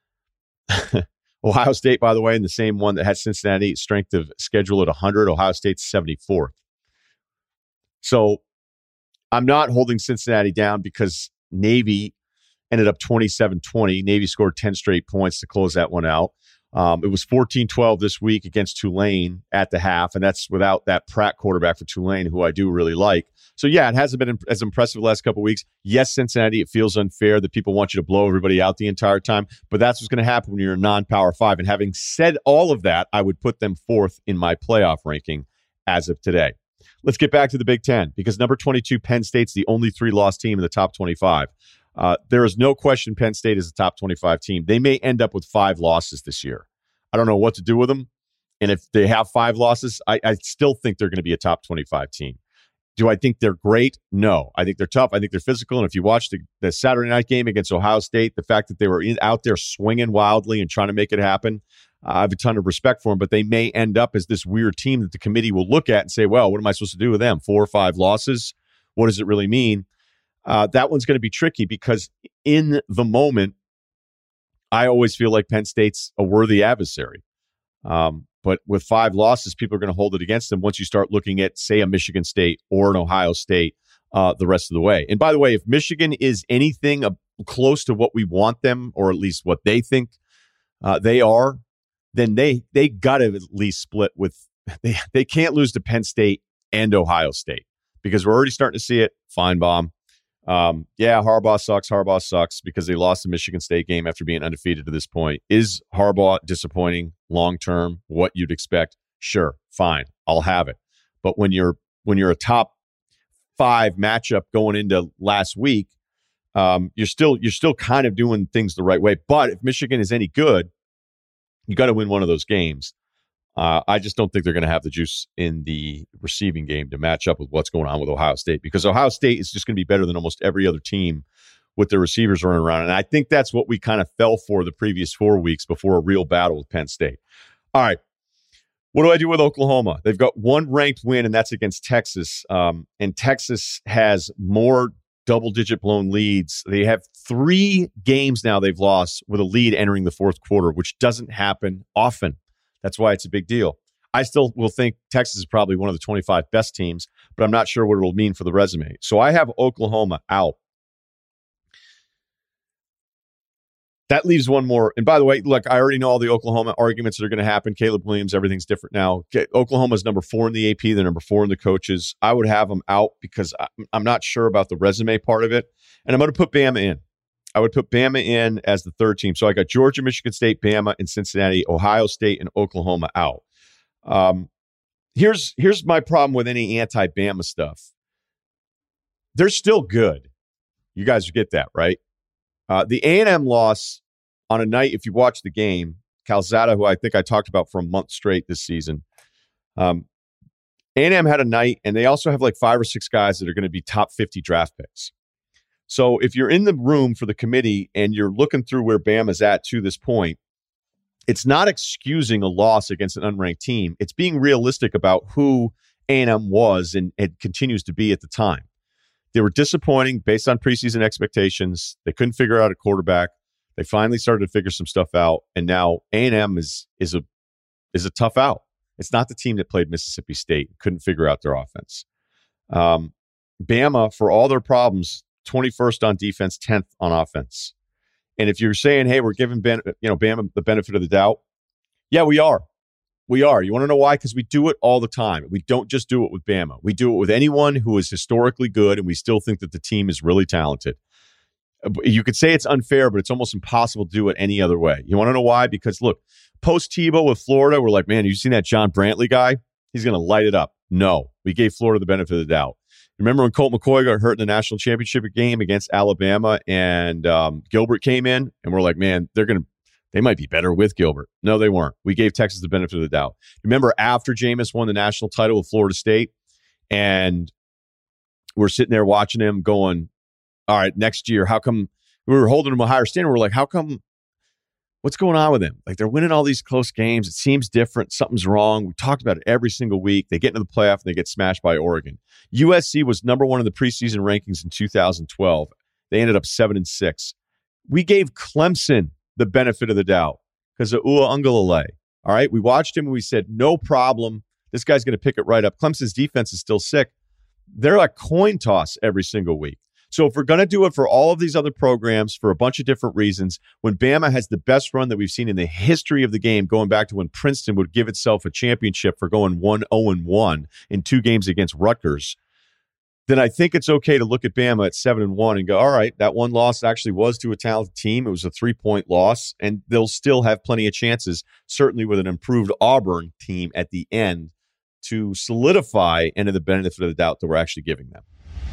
Ohio State, by the way, in the same one that has Cincinnati, strength of schedule at one hundred. Ohio State's seventy-fourth. So I'm not holding Cincinnati down because Navy ended up twenty-seven twenty. Navy scored ten straight points to close that one out. Um, it was fourteen twelve this week against Tulane at the half, and that's without that Pratt quarterback for Tulane, who I do really like. So, yeah, it hasn't been imp- as impressive the last couple of weeks. Yes, Cincinnati, it feels unfair that people want you to blow everybody out the entire time, but that's what's going to happen when you're a non-power five. And having said all of that, I would put them fourth in my playoff ranking as of today. Let's get back to the Big Ten because number twenty-two, Penn State's the only three-loss team in the top twenty-five. Uh, there is no question Penn State is a top twenty-five team. They may end up with five losses this year. I don't know what to do with them. And if they have five losses, I, I still think they're going to be a top twenty-five team. Do I think they're great? No. I think they're tough. I think they're physical. And if you watch the, the Saturday night game against Ohio State, the fact that they were in, out there swinging wildly and trying to make it happen, I have a ton of respect for them, but they may end up as this weird team that the committee will look at and say, well, what am I supposed to do with them? Four or five losses? What does it really mean? Uh, that one's going to be tricky because in the moment, I always feel like Penn State's a worthy adversary. Um, but with five losses, people are going to hold it against them once you start looking at, say, a Michigan State or an Ohio State uh, the rest of the way. And by the way, if Michigan is anything uh, close to what we want them, or at least what they think uh, they are, then they they got to at least split with they they can't lose to Penn State and Ohio State because we're already starting to see it. Feinbaum, um, yeah, Harbaugh sucks. Harbaugh sucks because they lost the Michigan State game after being undefeated to this point. Is Harbaugh disappointing long term? What you'd expect? Sure, fine, I'll have it. But when you're when you're a top five matchup going into last week, um, you're still you're still kind of doing things the right way. But if Michigan is any good, you got to win one of those games. Uh, I just don't think they're going to have the juice in the receiving game to match up with what's going on with Ohio State because Ohio State is just going to be better than almost every other team with their receivers running around. And I think that's what we kind of fell for the previous four weeks before a real battle with Penn State. All right. What do I do with Oklahoma? They've got one ranked win, and that's against Texas. Um, and Texas has more double-digit blown leads. They have three games now they've lost with a lead entering the fourth quarter, which doesn't happen often. That's why it's a big deal. I still will think Texas is probably one of the twenty-five best teams, but I'm not sure what it'll mean for the resume. So I have Oklahoma out. That leaves one more. And by the way, look, I already know all the Oklahoma arguments that are going to happen. Caleb Williams, everything's different now. Oklahoma's number four in the A P. They're number four in the coaches. I would have them out because I'm not sure about the resume part of it. And I'm going to put Bama in. I would put Bama in as the third team. So I got Georgia, Michigan State, Bama, and Cincinnati, Ohio State, and Oklahoma out. Um, here's, here's my problem with any anti-Bama stuff. They're still good. You guys get that, right? Uh, the A and M loss on a night, if you watch the game, Calzada, who I think I talked about for a month straight this season, um, A and M had a night, and they also have like five or six guys that are going to be top fifty draft picks. So if you're in the room for the committee and you're looking through where Bama's at to this point, it's not excusing a loss against an unranked team. It's being realistic about who A and M was and it continues to be at the time. They were disappointing based on preseason expectations. They couldn't figure out a quarterback. They finally started to figure some stuff out, and now A and M is is a is a tough out. It's not the team that played Mississippi State. Couldn't figure out their offense. Um, Bama, for all their problems, twenty-first on defense, tenth on offense. And if you're saying, hey, we're giving ben, you know Bama the benefit of the doubt, yeah, we are. We are. You want to know why? Because we do it all the time. We don't just do it with Bama. We do it with anyone who is historically good, and we still think that the team is really talented. You could say it's unfair, but it's almost impossible to do it any other way. You want to know why? Because, look, post-Tebow with Florida, we're like, man, you seen that John Brantley guy? He's going to light it up. No. We gave Florida the benefit of the doubt. Remember when Colt McCoy got hurt in the national championship game against Alabama, and um, Gilbert came in, and we're like, man, they're going to They might be better with Gilbert. No, they weren't. We gave Texas the benefit of the doubt. Remember after Jameis won the national title with Florida State, and we're sitting there watching him going, all right, next year, how come we were holding him a higher standard? We're like, how come, what's going on with him? Like, they're winning all these close games. It seems different. Something's wrong. We talked about it every single week. They get into the playoff and they get smashed by Oregon. U S C was number one in the preseason rankings in two thousand twelve. They ended up seven and six. We gave Clemson the benefit of the doubt because of Uiagalelei. All right. We watched him and we said, no problem. This guy's going to pick it right up. Clemson's defense is still sick. They're a coin toss every single week. So if we're going to do it for all of these other programs for a bunch of different reasons, when Bama has the best run that we've seen in the history of the game, going back to when Princeton would give itself a championship for going one oh and one in two games against Rutgers, then I think it's okay to look at Bama at seven and one and go, all right, that one loss actually was to a talented team. It was a three-point loss, and they'll still have plenty of chances, certainly with an improved Auburn team at the end, to solidify into the benefit of the doubt that we're actually giving them.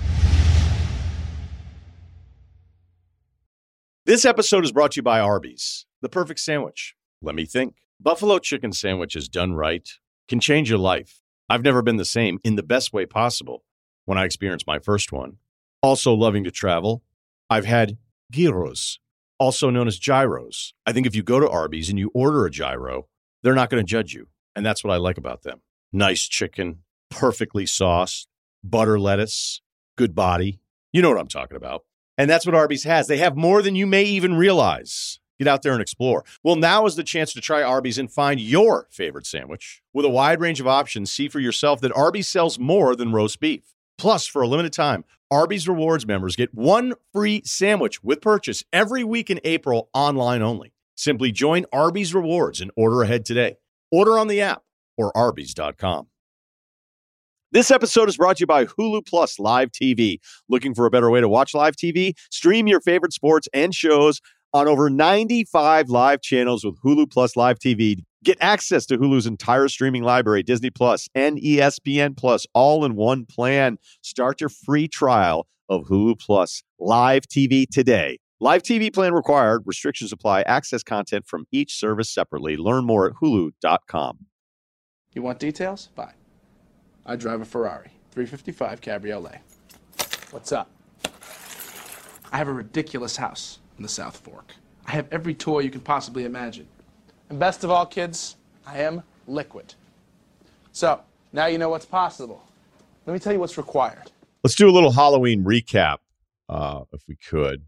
This episode is brought to you by Arby's, the perfect sandwich. Let me think. Buffalo chicken sandwiches done right can change your life. I've never been the same in the best way possible when I experienced my first one. Also loving to travel, I've had gyros, also known as gyros. I think if you go to Arby's and you order a gyro, they're not going to judge you. And that's what I like about them. Nice chicken, perfectly sauced, butter lettuce, good body. You know what I'm talking about. And that's what Arby's has. They have more than you may even realize. Get out there and explore. Well, now is the chance to try Arby's and find your favorite sandwich. With a wide range of options, see for yourself that Arby's sells more than roast beef. Plus, for a limited time, Arby's Rewards members get one free sandwich with purchase every week in April, online only. Simply join Arby's Rewards and order ahead today. Order on the app or arby's dot com. This episode is brought to you by Hulu Plus Live T V. Looking for a better way to watch live T V? Stream your favorite sports and shows on over ninety-five live channels with Hulu Plus Live T V. Get access to Hulu's entire streaming library, Disney Plus and E S P N Plus, all in one plan. Start your free trial of Hulu Plus Live T V today. Live T V plan required. Restrictions apply. Access content from each service separately. Learn more at hulu dot com. You want details? Fine. I drive a Ferrari, three fifty-five Cabriolet. What's up? I have a ridiculous house in the South Fork. I have every toy you can possibly imagine. And best of all, kids, I am liquid. So, now you know what's possible. Let me tell you what's required. Let's do a little Halloween recap, uh, if we could.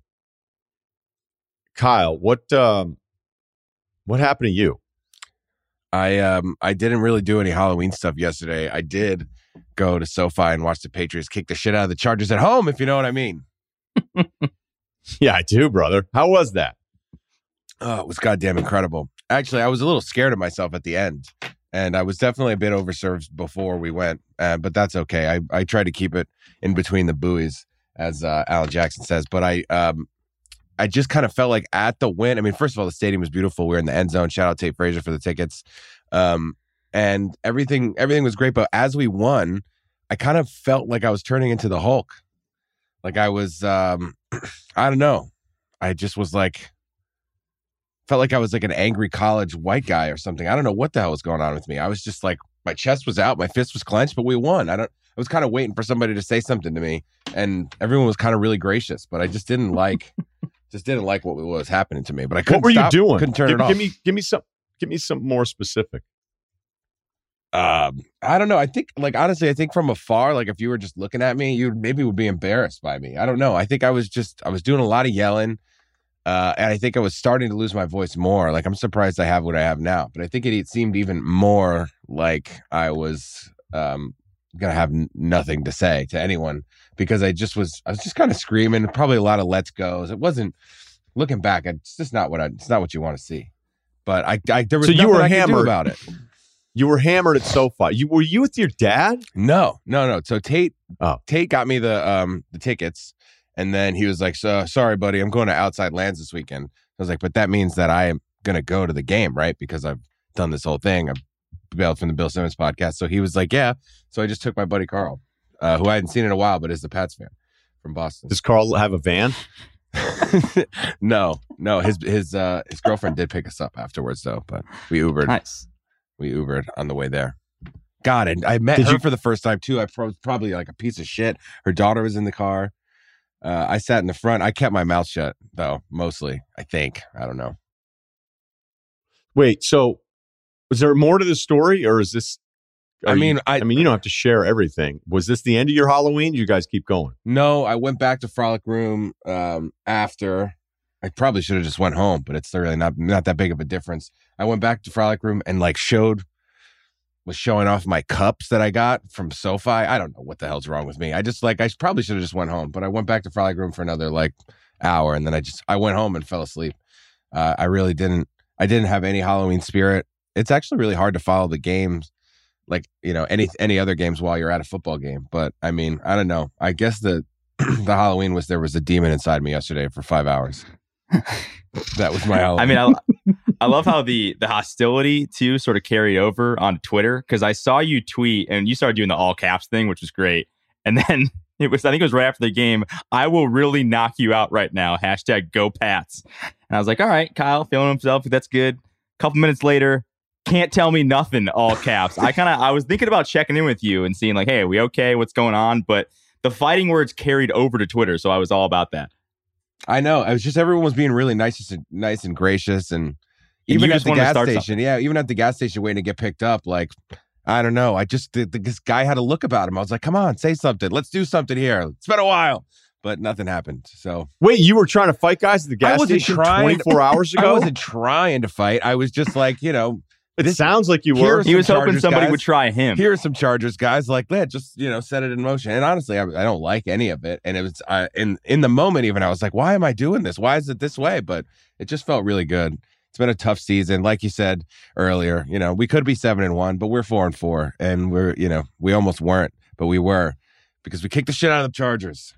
Kyle, what um, what happened to you? I um I didn't really do any Halloween stuff yesterday. I did go to SoFi and watch the Patriots kick the shit out of the Chargers at home, if you know what I mean. Yeah, I do, brother. How was that? Oh, it was goddamn incredible. Actually, I was a little scared of myself at the end, and I was definitely a bit overserved before we went, uh, but that's okay. I, I try to keep it in between the buoys, as uh, Alan Jackson says, but I um I just kind of felt like at the win. I mean, first of all, the stadium was beautiful. We were in the end zone. Shout out Tate Frazier for the tickets. Um, and everything, everything was great. But as we won, I kind of felt like I was turning into the Hulk. Like I was, um, I don't know. I just was like, felt like I was like an angry college white guy or something. I don't know what the hell was going on with me. I was just like, my chest was out, my fist was clenched, but we won. I don't, I was kind of waiting for somebody to say something to me, and everyone was kind of really gracious, but I just didn't like, just didn't like what was happening to me. But I couldn't. What were stop, you doing? Couldn't turn give, it off. Give me, give me some, give me some more specific. Um, I don't know. I think, like, honestly, I think from afar, like, if you were just looking at me, you maybe would be embarrassed by me. I don't know. I think I was just, I was doing a lot of yelling. Uh, and I think I was starting to lose my voice more. Like, I'm surprised I have what I have now, but I think it, it seemed even more like I was, um, gonna have n- nothing to say to anyone, because I just was, I was just kind of screaming, probably a lot of let's goes. It wasn't, looking back, it's just not what I, it's not what you want to see. But I, I there was so you were I could do hammered about it. You were hammered at SoFi. You were you with your dad? No, no, no. So Tate, oh. Tate got me the um the tickets, and then he was like, "So sorry, buddy, I'm going to Outside Lands this weekend." I was like, "But that means that I am gonna go to the game, right? Because I've done this whole thing. I've bailed from the Bill Simmons podcast." So he was like, "Yeah." So I just took my buddy Carl, uh, who I hadn't seen in a while, but is the Pats fan from Boston. Does Carl have a van? no, no. His his uh his girlfriend did pick us up afterwards, though. But we Ubered. Nice. We Ubered on the way there. God, and I met Did her you- for the first time too. I was probably like a piece of shit. Her daughter was in the car. Uh, I sat in the front. I kept my mouth shut, though, mostly. I think. I don't know. Wait, so was there more to the story, or is this? I mean, you, I, I mean, you don't have to share everything. Was this the end of your Halloween? You guys keep going. No, I went back to Frolic Room um, after. I probably should have just went home, but it's really not not that big of a difference. I went back to Frolic Room and like showed, was showing off my cups that I got from SoFi. I don't know what the hell's wrong with me. I just like, I probably should have just went home, but I went back to Frolic Room for another like hour, and then I just, I went home and fell asleep. Uh, I really didn't, I didn't have any Halloween spirit. It's actually really hard to follow the games, like, you know, any, any other games while you're at a football game. But I mean, I don't know. I guess the, the Halloween was, there was a demon inside me yesterday for five hours. That was my Halloween. I mean, I, I love how the the hostility too sort of carried over on Twitter, because I saw you tweet and you started doing the all caps thing, which was great. And then it was, I think it was right after the game, "I will really knock you out right now. Hashtag go Pats." And I was like, all right, Kyle feeling himself. That's good. A couple minutes later, "Can't tell me nothing," all caps. I kind of, I was thinking about checking in with you and seeing like, hey, are we okay? What's going on? But the fighting words carried over to Twitter. So I was all about that. I know. I was just, everyone was being really nice and nice and gracious, and even You at just the wanted to gas start station, something. yeah, even at the gas station waiting to get picked up, like, I don't know. I just, the, the, this guy had a look about him. I was like, come on, say something. Let's do something here. It's been a while. But nothing happened. So Wait, you were trying to fight guys at the gas I wasn't station trying- twenty-four hours ago? I wasn't trying to fight. I was just like, you know, It this- sounds like you here were. are He was some hoping Chargers somebody guys. would try him. here are some Chargers guys. Like, yeah, just, you know, set it in motion. And honestly, I, I don't like any of it. And it was uh, in in the moment, even I was like, why am I doing this? Why is it this way? But it just felt really good. It's been a tough season, like you said earlier. You know, we could be seven and one, but we're four and four, and we're, you know, we almost weren't, but we were because we kicked the shit out of the Chargers.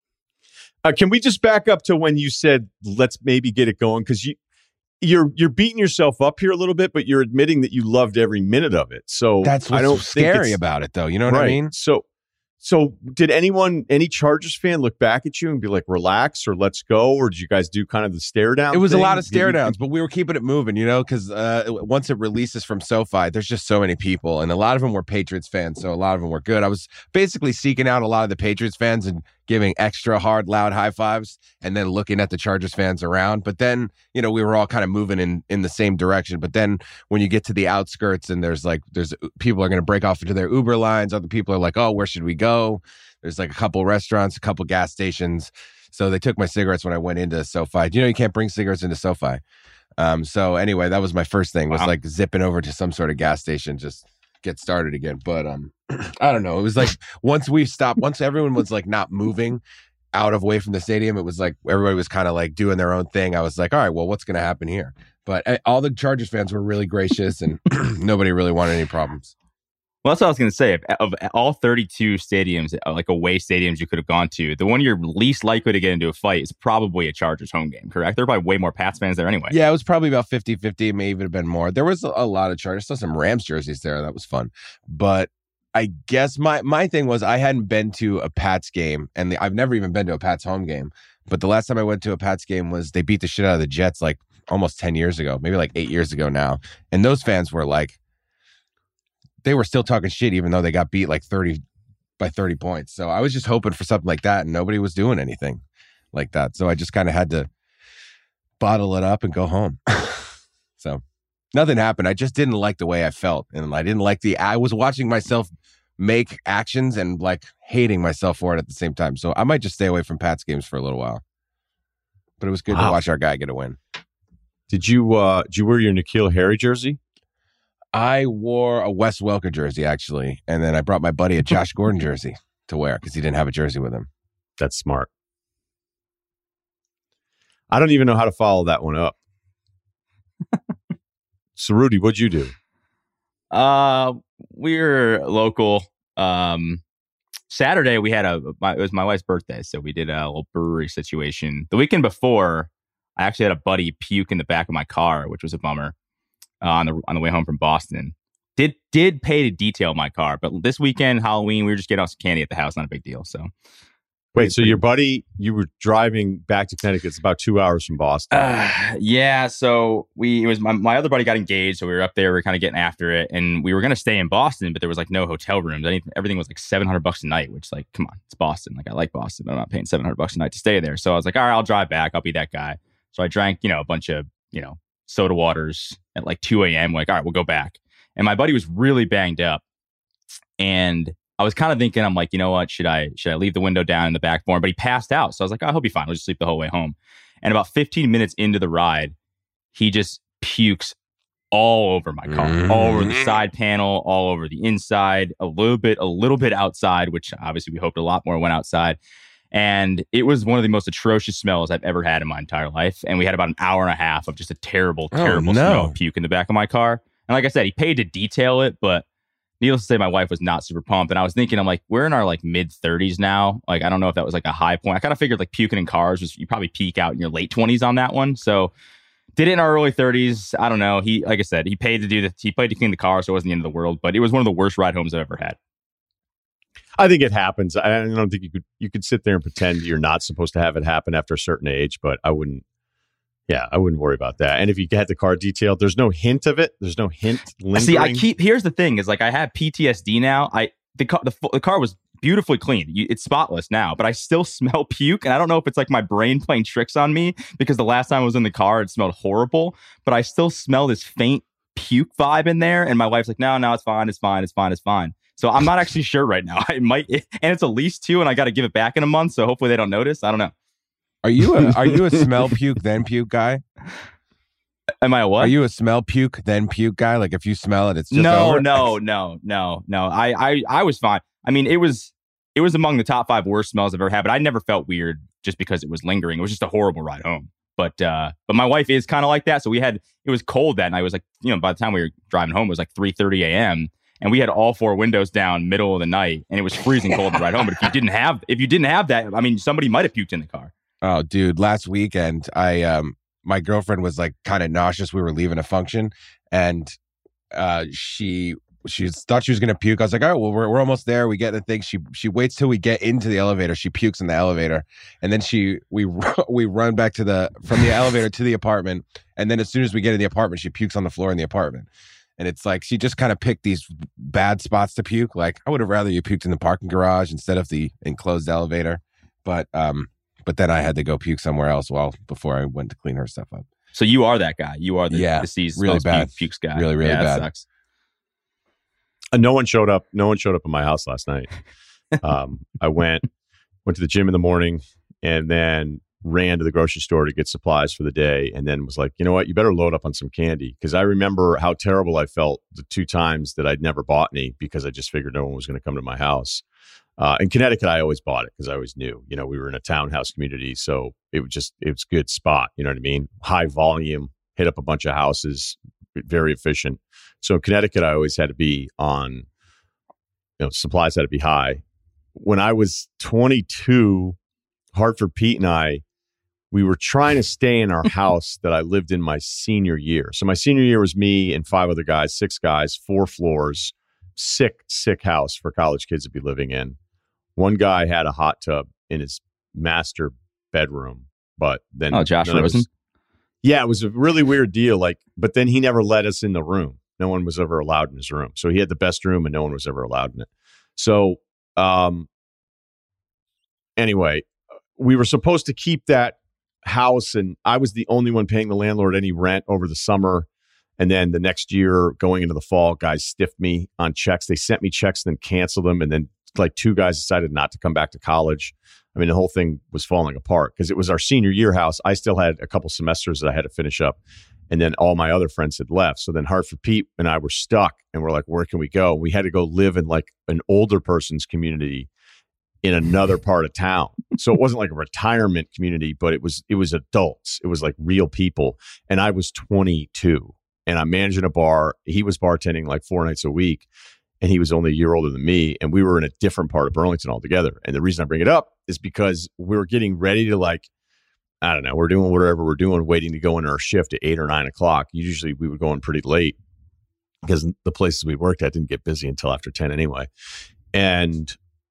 Uh, can we just back up to when you said let's maybe get it going? Because you you're you're beating yourself up here a little bit, but you're admitting that you loved every minute of it. So That's what's I don't think scary it's- about it, though. You know what right. I mean? So so did anyone, any Chargers fan, look back at you and be like, relax or let's go, or did you guys do kind of the stare down? It was a thing? lot of Did stare you- downs, but we were keeping it moving, you know, because uh, once it releases from SoFi, there's just so many people, and a lot of them were Patriots fans, so a lot of them were good. I was basically seeking out a lot of the Patriots fans and giving extra hard, loud high fives, and then looking at the Chargers fans around. But then, you know, we were all kind of moving in in the same direction. But then when you get to the outskirts, and there's like, there's people are going to break off into their Uber lines. Other people are like, oh, where should we go? There's like a couple restaurants, a couple gas stations. So they took my cigarettes when I went into SoFi. You know, you can't bring cigarettes into SoFi. Um, so anyway, that was my first thing, was Wow. like zipping over to some sort of gas station, just get started again. But um, I don't know. It was like once we stopped, once everyone was like not moving out of away from the stadium, it was like everybody was kind of like doing their own thing. I was like, all right, well, what's going to happen here? But uh, all the Chargers fans were really gracious, and nobody really wanted any problems. Well, that's what I was going to say. Of, of all thirty-two stadiums, uh, like away stadiums you could have gone to, the one you're least likely to get into a fight is probably a Chargers home game, correct? There are probably way more Pats fans there anyway. Yeah, it was probably about fifty-fifty. It may even have been more. There was a, a lot of Chargers. I saw some Rams jerseys there. That was fun. But I guess my, my thing was I hadn't been to a Pats game, and the, I've never even been to a Pats home game. But the last time I went to a Pats game was they beat the shit out of the Jets like almost ten years ago, maybe like eight years ago now. And those fans were like, they were still talking shit even though they got beat like thirty by thirty points. So I was just hoping for something like that, and nobody was doing anything like that. So I just kind of had to bottle it up and go home. So nothing happened. I just didn't like the way I felt, and I didn't like the, I was watching myself make actions and like hating myself for it at the same time. So I might just stay away from Pats games for a little while. But it was good Wow. to watch our guy get a win. Did you uh did you wear your N'Keal Harry jersey? I wore a Wes Welker jersey, actually, and then I brought my buddy a Josh Gordon jersey to wear because he didn't have a jersey with him. That's smart. I don't even know how to follow that one up. So Rudy, what'd you do? Uh, we're local. Um, Saturday we had a my, it was my wife's birthday, so we did a little brewery situation. The weekend before, I actually had a buddy puke in the back of my car, which was a bummer. Uh, on the on the way home from Boston, did did pay to detail my car, but this weekend Halloween we were just getting out some candy at the house, not a big deal. So Wait, so your buddy, you were driving back to Connecticut. It's about two hours from Boston. Uh, yeah, so we it was my, my other buddy got engaged, so we were up there, we were kind of getting after it, and we were gonna stay in Boston, but there was like no hotel rooms. Anything, everything was like seven hundred bucks a night, which like, come on, it's Boston. Like I like Boston, but I'm not paying seven hundred bucks a night to stay there. So I was like, all right, I'll drive back. I'll be that guy. So I drank, you know, a bunch of you know soda waters at like two a.m. Like, all right, we'll go back. And my buddy was really banged up, and I was kind of thinking, I'm like, you know what? Should I should I leave the window down in the back for him? But he passed out. So I was like, oh, he'll be fine. We'll just sleep the whole way home. And about fifteen minutes into the ride, he just pukes all over my car, Mm. all over the side panel, all over the inside, a little bit, a little bit outside, which obviously we hoped a lot more went outside. And it was one of the most atrocious smells I've ever had in my entire life. And we had about an hour and a half of just a terrible, Oh, terrible no. smell of puke in the back of my car. And like I said, he paid to detail it, but needless to say, my wife was not super pumped. And I was thinking, I'm like, we're in our like mid thirties now. Like, I don't know if that was like a high point. I kind of figured like puking in cars was, you probably peak out in your late twenties on that one. So did it in our early thirties. I don't know. He, like I said, he paid to do the, he paid to clean the car. So it wasn't the end of the world, but it was one of the worst ride homes I've ever had. I think it happens. I don't think you could you could sit there and pretend you're not supposed to have it happen after a certain age, but I wouldn't. Yeah, I wouldn't worry about that. And if you had the car detailed, there's no hint of it. There's no hint lingering. See, I keep, here's the thing is like, I have P T S D now. I, the car, the, the car was beautifully clean. You, it's spotless now, but I still smell puke. And I don't know if it's like my brain playing tricks on me because the last time I was in the car, it smelled horrible, but I still smell this faint puke vibe in there. And my wife's like, no, no, it's fine. It's fine. It's fine. It's fine. So I'm not actually sure right now. I might, and it's a lease too, and I got to give it back in a month. So hopefully they don't notice. I don't know. Are you a, are you a smell puke then puke guy? Am I a what? Are you a smell puke then puke guy? Like if you smell it, it's just no, over? no, no, no, no. I, I, I was fine. I mean, it was, it was among the top five worst smells I've ever had, but I never felt weird just because it was lingering. It was just a horrible ride home. But, uh, but my wife is kind of like that. So we had, it was cold that night. It was like, you know, by the time we were driving home, it was like three thirty a.m. and we had all four windows down middle of the night, and it was freezing cold to ride home. But if you didn't have, if you didn't have that, I mean, somebody might have puked in the car. Oh, dude, last weekend, I, um, my girlfriend was like kind of nauseous. We were leaving a function and, uh, she, she thought she was going to puke. I was like, all right, well, we're, we're almost there. We get the thing. She, she waits till we get into the elevator. She pukes in the elevator. And then she, we, we run back to the, from the elevator to the apartment. And then as soon as we get in the apartment, she pukes on the floor in the apartment. And it's like, she just kind of picked these bad spots to puke. Like I would have rather you puked in the parking garage instead of the enclosed elevator. But, um, But then I had to go puke somewhere else while before I went to clean her stuff up. So you are that guy. You are the, yeah, the sees, really bad. Puke, pukes guy. Really, really yeah, bad. That sucks. Uh, no one showed up. No one showed up at my house last night. Um, I went went to the gym in the morning and then ran to the grocery store to get supplies for the day. And then was like, you know what? You better load up on some candy. Because I remember how terrible I felt the two times that I'd never bought any because I just figured no one was going to come to my house. Uh, in Connecticut, I always bought it because I always knew, you know, we were in a townhouse community. So it was just, it was a good spot. You know what I mean? High volume, hit up a bunch of houses, very efficient. So in Connecticut, I always had to be on, you know, supplies had to be high. When I was twenty-two, Hartford Pete and I, we were trying to stay in our house that I lived in my senior year. So my senior year was me and five other guys, six guys, four floors, sick, sick house for college kids to be living in. One guy had a hot tub in his master bedroom, but then oh, Josh Rosen. Was, yeah, it was a really weird deal. Like, but then he never let us in the room. No one was ever allowed in his room. So he had the best room, and no one was ever allowed in it. So, um, anyway, we were supposed to keep that house, and I was the only one paying the landlord any rent over the summer. And then the next year, going into the fall, guys stiffed me on checks. They sent me checks, then canceled them, and then like two guys decided not to come back to college. I mean, the whole thing was falling apart because it was our senior year house. I still had a couple semesters that I had to finish up. And then all my other friends had left. So then Hartford Pete and I were stuck and we're like, where can we go? We had to go live in like an older person's community in another part of town. So it wasn't like a retirement community, but it was, it was adults. It was like real people. And I was twenty-two and I'm managing a bar. He was bartending like four nights a week. And he was only a year older than me. And we were in a different part of Burlington altogether. And the reason I bring it up is because we were getting ready to like, I don't know, we're doing whatever we're doing, waiting to go into our shift at eight or nine o'clock. Usually we would go in pretty late because the places we worked at didn't get busy until after ten anyway. And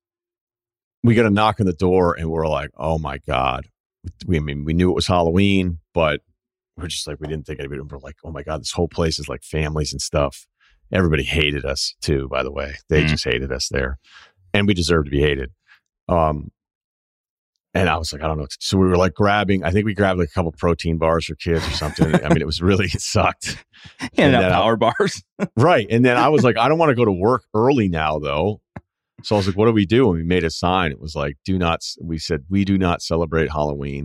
we got a knock on the door and we're like, oh my God. We, I mean, we knew it was Halloween, but we're just like, we didn't think anybody, we're like, oh my God, this whole place is like families and stuff. Everybody hated us too, by the way. They mm. just hated us there. And we deserved to be hated. Um, and I was like, I don't know. So we were like grabbing, I think we grabbed like a couple protein bars for kids or something. I mean, it was really, it sucked. And, and power I, bars. Right. And then I was like, I don't want to go to work early now though. So I was like, what do we do? And we made a sign. It was like, do not, we said, we do not celebrate Halloween.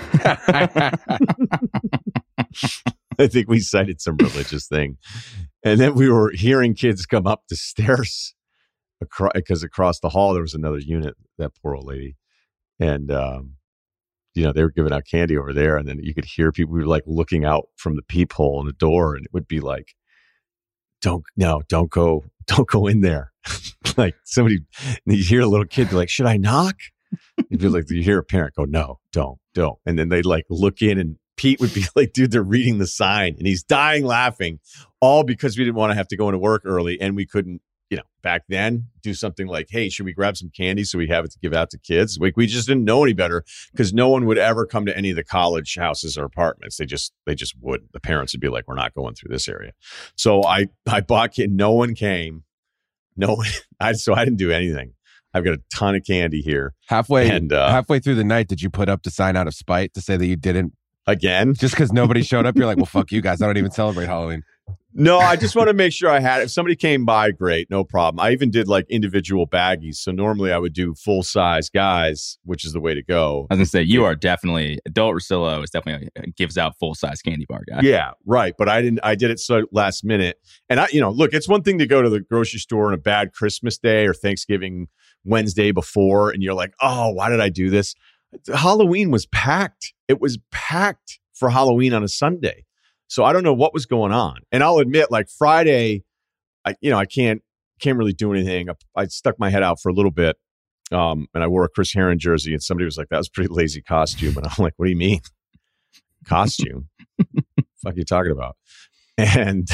I think we cited some religious thing. And then we were hearing kids come up the stairs across, because across the hall, there was another unit, that poor old lady. And, um, you know, they were giving out candy over there. And then you could hear people, we were like looking out from the peephole in the door. And it would be like, don't, no, don't go, don't go in there. Like somebody, you hear a little kid be like, should I knock? You'd be like, you hear a parent go, no, don't, don't. And then they'd like look in and Pete would be like, dude, they're reading the sign and he's dying laughing, all because we didn't want to have to go into work early and we couldn't, you know, back then do something like, hey, should we grab some candy so we have it to give out to kids? Like we just didn't know any better because no one would ever come to any of the college houses or apartments. They just, they just would. The parents would be like, we're not going through this area. So I, I bought kid. No one came. No one. I, so I didn't do anything. I've got a ton of candy here. Halfway, And, uh, halfway through the night, did you put up the sign out of spite to say that you didn't? Again? Just because nobody showed up, you're like, well, fuck you guys. I don't even celebrate Halloween. No, I just want to make sure I had, if somebody came by, great, no problem. I even did like individual baggies. So normally I would do full size guys, which is the way to go. I was gonna say you are definitely adult Rosillo is definitely uh, gives out full size candy bar guy. Yeah, right. But I didn't, I did it so last minute. And I, you know, look, it's one thing to go to the grocery store on a bad Christmas day or Thanksgiving Wednesday before, and you're like, oh, why did I do this? Halloween was packed. It was packed for Halloween on a Sunday. So I don't know what was going on. And I'll admit, like Friday, I you know, I can't can't really do anything. I, I stuck my head out for a little bit. Um, and I wore a Chris Herron jersey, and somebody was like, that was a pretty lazy costume. And I'm like, what do you mean? Costume? Fuck are you talking about? And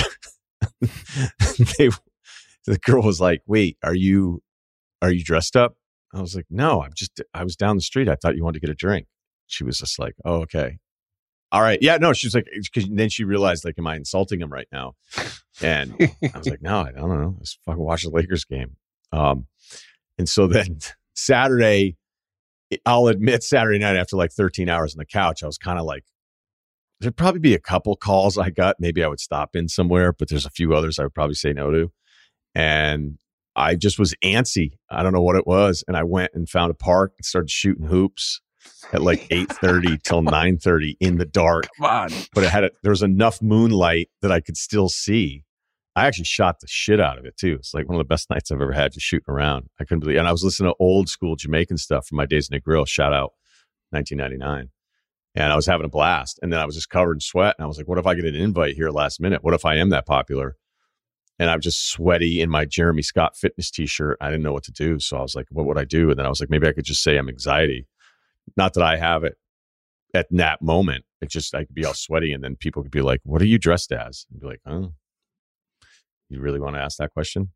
they the girl was like, wait, are you are you dressed up? I was like, no, I'm just I was down the street. I thought you wanted to get a drink. She was just like, oh, okay. All right. Yeah, no, she was like, because then she realized, like, am I insulting him right now? And I was like, no, I don't know. Let's fucking watch the Lakers game. Um, and so then Saturday, I'll admit, Saturday night after like thirteen hours on the couch, I was kind of like, there'd probably be a couple calls I got. Maybe I would stop in somewhere, but there's a few others I would probably say no to. And I just was antsy. I don't know what it was. And I went and found a park and started shooting hoops at like eight thirty till nine thirty in the dark. Come on. But it had a, there was enough moonlight that I could still see. I actually shot the shit out of it too. It's like one of the best nights I've ever had just shooting around. I couldn't believe, and I was listening to old school Jamaican stuff from my days in the grill. Shout out nineteen ninety-nine. And I was having a blast. And then I was just covered in sweat. And I was like, what if I get an invite here last minute? What if I am that popular? And I'm just sweaty in my Jeremy Scott fitness t-shirt. I didn't know what to do. So I was like, what would I do? And then I was like, maybe I could just say I'm anxiety. Not that I have it at that moment. It just, I could be all sweaty. And then people could be like, what are you dressed as? And be like, oh, you really want to ask that question?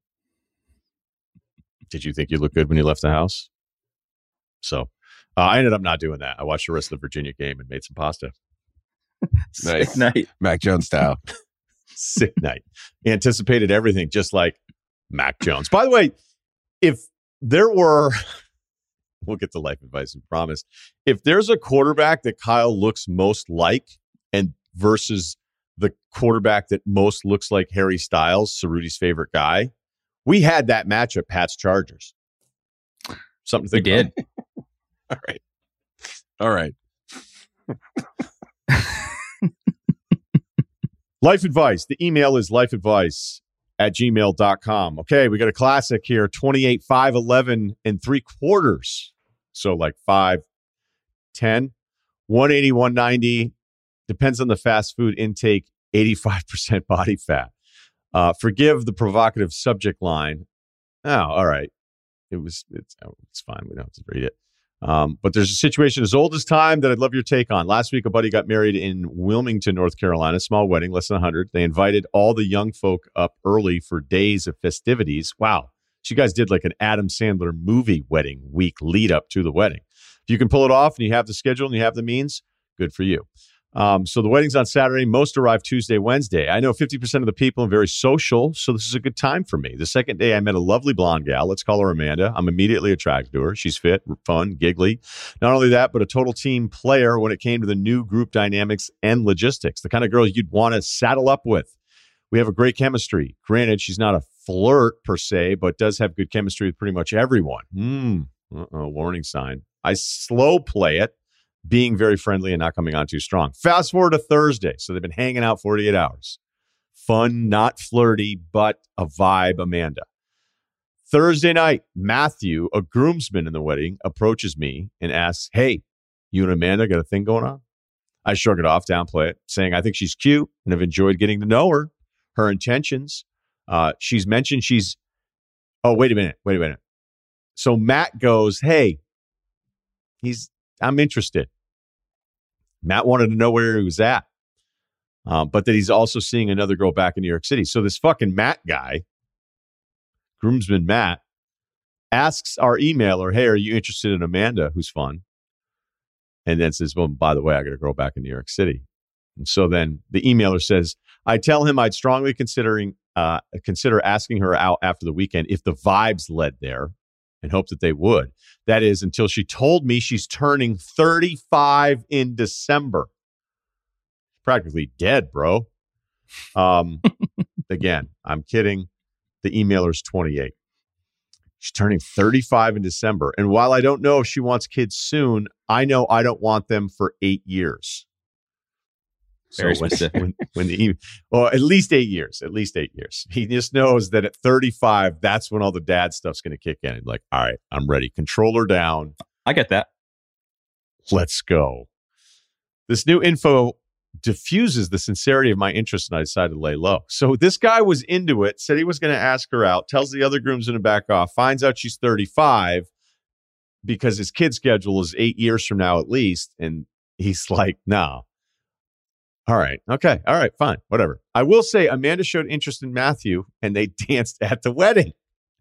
Did you think you looked good when you left the house? So uh, I ended up not doing that. I watched the rest of the Virginia game and made some pasta. Nice. Sick night. Mac Jones style. Sick night. Anticipated everything just like Mac Jones. By the way, if there were, we'll get to life advice, we promise. If there's a quarterback that Kyle looks most like and versus the quarterback that most looks like Harry Styles, Cerruti's favorite guy, we had that matchup, Pats Chargers. Something to think We did. about. All right. All right. Life advice. The email is lifeadvice at gmail dot com. Okay, we got a classic here, twenty-eight, five, eleven, and three quarters. So like five, ten, one eighty, one ninety. Depends on the fast food intake, eighty-five percent body fat. Uh, forgive the provocative subject line. Oh, all right. It was, it's, oh, it's fine. We don't have to read it. Um, but there's a situation as old as time that I'd love your take on. Last week, a buddy got married in Wilmington, North Carolina, small wedding, less than one hundred. They invited all the young folk up early for days of festivities. Wow. So you guys did like an Adam Sandler movie wedding week lead up to the wedding. If you can pull it off and you have the schedule and you have the means, good for you. Um, so the wedding's on Saturday. Most arrive Tuesday, Wednesday. I know fifty percent of the people are very social, so this is a good time for me. The second day, I met a lovely blonde gal. Let's call her Amanda. I'm immediately attracted to her. She's fit, fun, giggly. Not only that, but a total team player when it came to the new group dynamics and logistics. The kind of girl you'd want to saddle up with. We have a great chemistry. Granted, she's not a flirt per se, but does have good chemistry with pretty much everyone. Hmm. Uh-oh, warning sign. I slow play it, being very friendly and not coming on too strong. Fast forward to Thursday. So they've been hanging out forty-eight hours. Fun, not flirty, but a vibe, Amanda. Thursday night, Matthew, a groomsman in the wedding, approaches me and asks, hey, you and Amanda got a thing going on? I shrug it off, downplay it, saying I think she's cute and have enjoyed getting to know her, her intentions. Uh, she's mentioned she's, oh, wait a minute, wait a minute. So Matt goes, hey, he's, I'm interested. Matt wanted to know where he was at, um, but that he's also seeing another girl back in New York City. So this fucking Matt guy, groomsman Matt, asks our emailer, hey, are you interested in Amanda, who's fun? And then says, well, by the way, I got a girl back in New York City. And so then the emailer says, I tell him I'd strongly considering uh, consider asking her out after the weekend if the vibes led there. and hoped that they would. That is until she told me she's turning thirty-five in December. Practically dead, bro. Um, again, I'm kidding. The emailer's twenty-eight. She's turning thirty-five in December. And while I don't know if she wants kids soon, I know I don't want them for eight years. Very so when, specific. When, when the, well, at least eight years. At least eight years. He just knows that at thirty-five, that's when all the dad stuff's going to kick in. And like, all right, I'm ready. Control her down. I get that. Let's go. This new info diffuses the sincerity of my interest, and I decided to lay low. So this guy was into it, said he was going to ask her out, tells the other groomsmen to back off, finds out she's thirty-five because his kid schedule is eight years from now at least. And he's like, no. All right. Okay. All right. Fine. Whatever. I will say Amanda showed interest in Matthew and they danced at the wedding.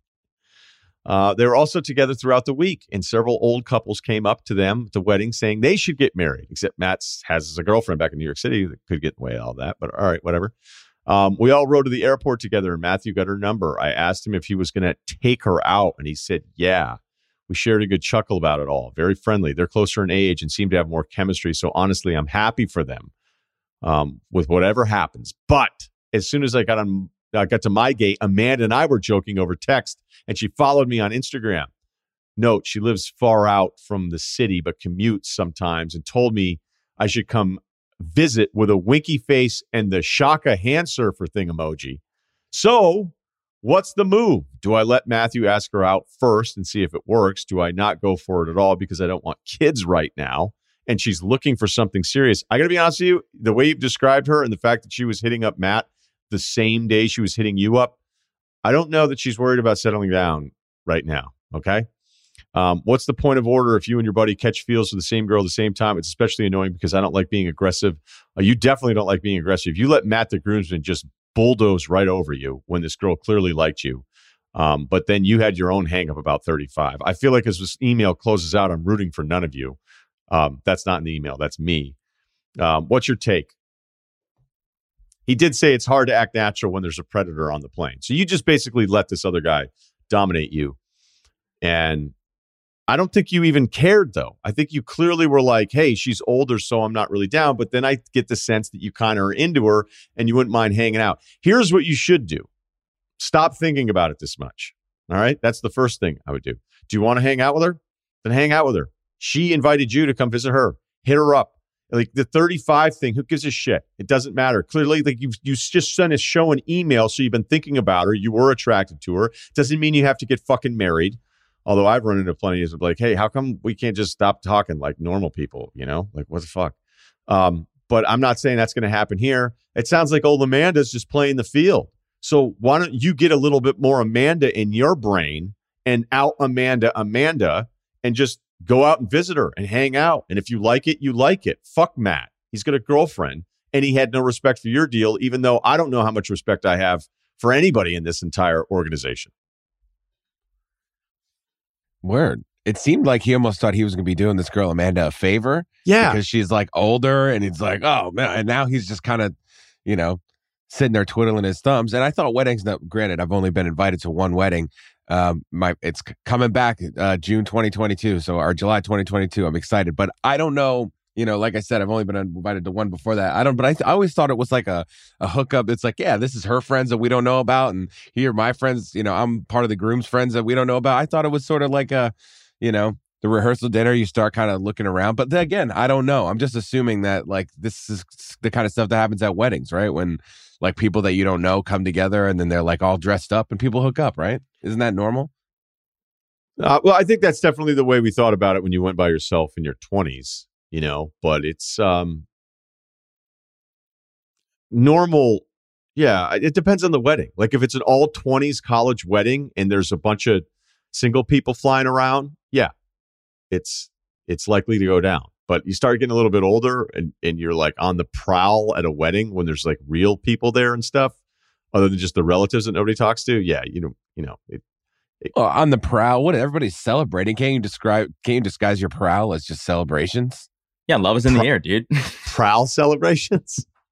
Uh, they were also together throughout the week, and several old couples came up to them at the wedding saying they should get married, except Matt has a girlfriend back in New York City that could get in the way of all that. But all right, whatever. Um, we all rode to the airport together, and Matthew got her number. I asked him if he was going to take her out, and he said, yeah. We shared a good chuckle about it all. Very friendly. They're closer in age and seem to have more chemistry. So honestly, I'm happy for them. Um, with whatever happens. But as soon as I got on, I got to my gate, Amanda and I were joking over text, and she followed me on Instagram. Note, she lives far out from the city, but commutes sometimes, and told me I should come visit with a winky face and the Shaka hand surfer thing emoji. So what's the move? Do I let Matthew ask her out first and see if it works? Do I not go for it at all because I don't want kids right now? And she's looking for something serious. I got to be honest with you, the way you've described her and the fact that she was hitting up Matt the same day she was hitting you up, I don't know that she's worried about settling down right now, okay? Um, what's the point of order if you and your buddy catch feels for the same girl at the same time? It's especially annoying because I don't like being aggressive. Uh, you definitely don't like being aggressive. You let Matt the groomsman just bulldoze right over you when this girl clearly liked you. Um, but then you had your own hang up about thirty-five. I feel like as this email closes out, I'm rooting for none of you. Um, that's not in the email. That's me. Um, what's your take? He did say it's hard to act natural when there's a predator on the plane. So you just basically let this other guy dominate you. And I don't think you even cared, though. I think you clearly were like, hey, she's older, so I'm not really down. But then I get the sense that you kind of are into her and you wouldn't mind hanging out. Here's what you should do. Stop thinking about it this much. All right? That's the first thing I would do. Do you want to hang out with her? Then hang out with her. She invited you to come visit her. Hit her up. Like the thirty-five thing, who gives a shit? It doesn't matter. Clearly, like you you just sent a show an email, so you've been thinking about her. You were attracted to her. Doesn't mean you have to get fucking married. Although I've run into plenty of like, hey, how come we can't just stop talking like normal people? You know, like what the fuck? Um, but I'm not saying that's going to happen here. It sounds like old Amanda's just playing the field. So why don't you get a little bit more Amanda in your brain and out Amanda Amanda and just go out and visit her and hang out. And if you like it, you like it. Fuck Matt. He's got a girlfriend and he had no respect for your deal, even though I don't know how much respect I have for anybody in this entire organization. Word. It seemed like he almost thought he was going to be doing this girl Amanda a favor. Yeah. Because she's like older and he's like, oh man. And now he's just kind of, you know, sitting there twiddling his thumbs. And I thought weddings, now, granted, I've only been invited to one wedding. Um, my it's c- coming back uh, June twenty twenty-two, so or July twenty twenty-two. I'm excited, but I don't know. You know, like I said, I've only been invited to one before that. I don't, but I, th- I always thought it was like a a hookup. It's like, yeah, this is her friends that we don't know about, and here are my friends. You know, I'm part of the groom's friends that we don't know about. I thought it was sort of like a, you know, the rehearsal dinner. You start kind of looking around, but then again, I don't know. I'm just assuming that like this is the kind of stuff that happens at weddings, right? When like people that you don't know come together and then they're like all dressed up and people hook up, right? Isn't that normal? Uh, well, I think that's definitely the way we thought about it when you went by yourself in your twenties, you know, but it's um, normal. Yeah, it depends on the wedding. Like if it's an all twenties college wedding and there's a bunch of single people flying around, yeah, it's it's likely to go down. But you start getting a little bit older and, and you're like on the prowl at a wedding when there's like real people there and stuff, other than just the relatives that nobody talks to. Yeah, you know, you know. It, it, oh, on the prowl, what everybody's celebrating. Can you describe? Can you disguise your prowl as just celebrations? Yeah, love is in the air, dude. Prowl celebrations.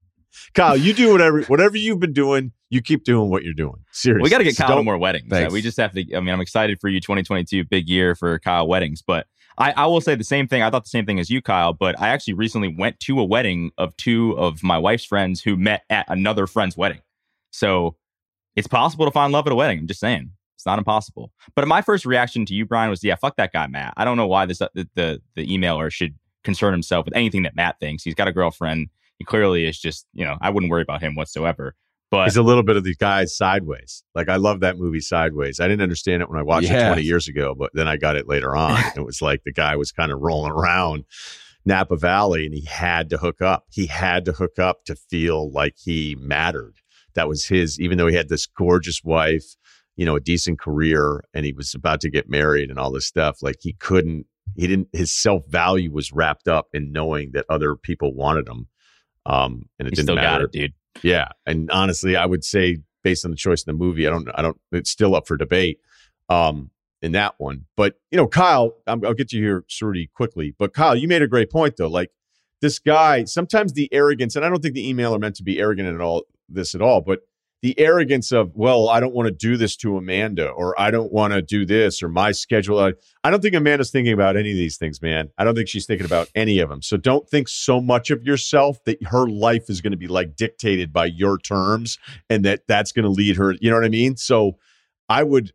Kyle, you do whatever whatever you've been doing. You keep doing what you're doing. Seriously. We got to get So Kyle to don't- more weddings. Thanks. Uh, we just have to. I mean, I'm excited for you. twenty twenty-two, big year for Kyle weddings. But I, I will say the same thing. I thought the same thing as you, Kyle. But I actually recently went to a wedding of two of my wife's friends who met at another friend's wedding. So it's possible to find love at a wedding. I'm just saying. It's not impossible. But my first reaction to you, Brian, was, yeah, fuck that guy, Matt. I don't know why this the the, the emailer should concern himself with anything that Matt thinks. He's got a girlfriend. He clearly is just, you know, I wouldn't worry about him whatsoever. But He's a little bit of the guy Sideways. Like, I love that movie Sideways. I didn't understand it when I watched it Yeah. twenty years ago, but then I got it later on. It was like the guy was kind of rolling around Napa Valley and he had to hook up. He had to hook up to feel like he mattered. That was his, even though he had this gorgeous wife, you know, a decent career, and he was about to get married and all this stuff. Like, he couldn't, he didn't, his self-value was wrapped up in knowing that other people wanted him. Um, and it he didn't still matter. got it, dude. Yeah, and honestly, I would say based on the choice in the movie, I don't, I don't. It's still up for debate um, in that one. But you know, Kyle, I'm, I'll get you here, Cerruti, quickly. But Kyle, you made a great point though. Like this guy, sometimes the arrogance, and I don't think the emailer meant to be arrogant at all. This at all, but the arrogance of, well, I don't want to do this to Amanda, or I don't want to do this, or my schedule. I, I don't think Amanda's thinking about any of these things, man. I don't think she's thinking about any of them. So don't think so much of yourself that her life is going to be like dictated by your terms and that that's going to lead her. You know what I mean? So I would,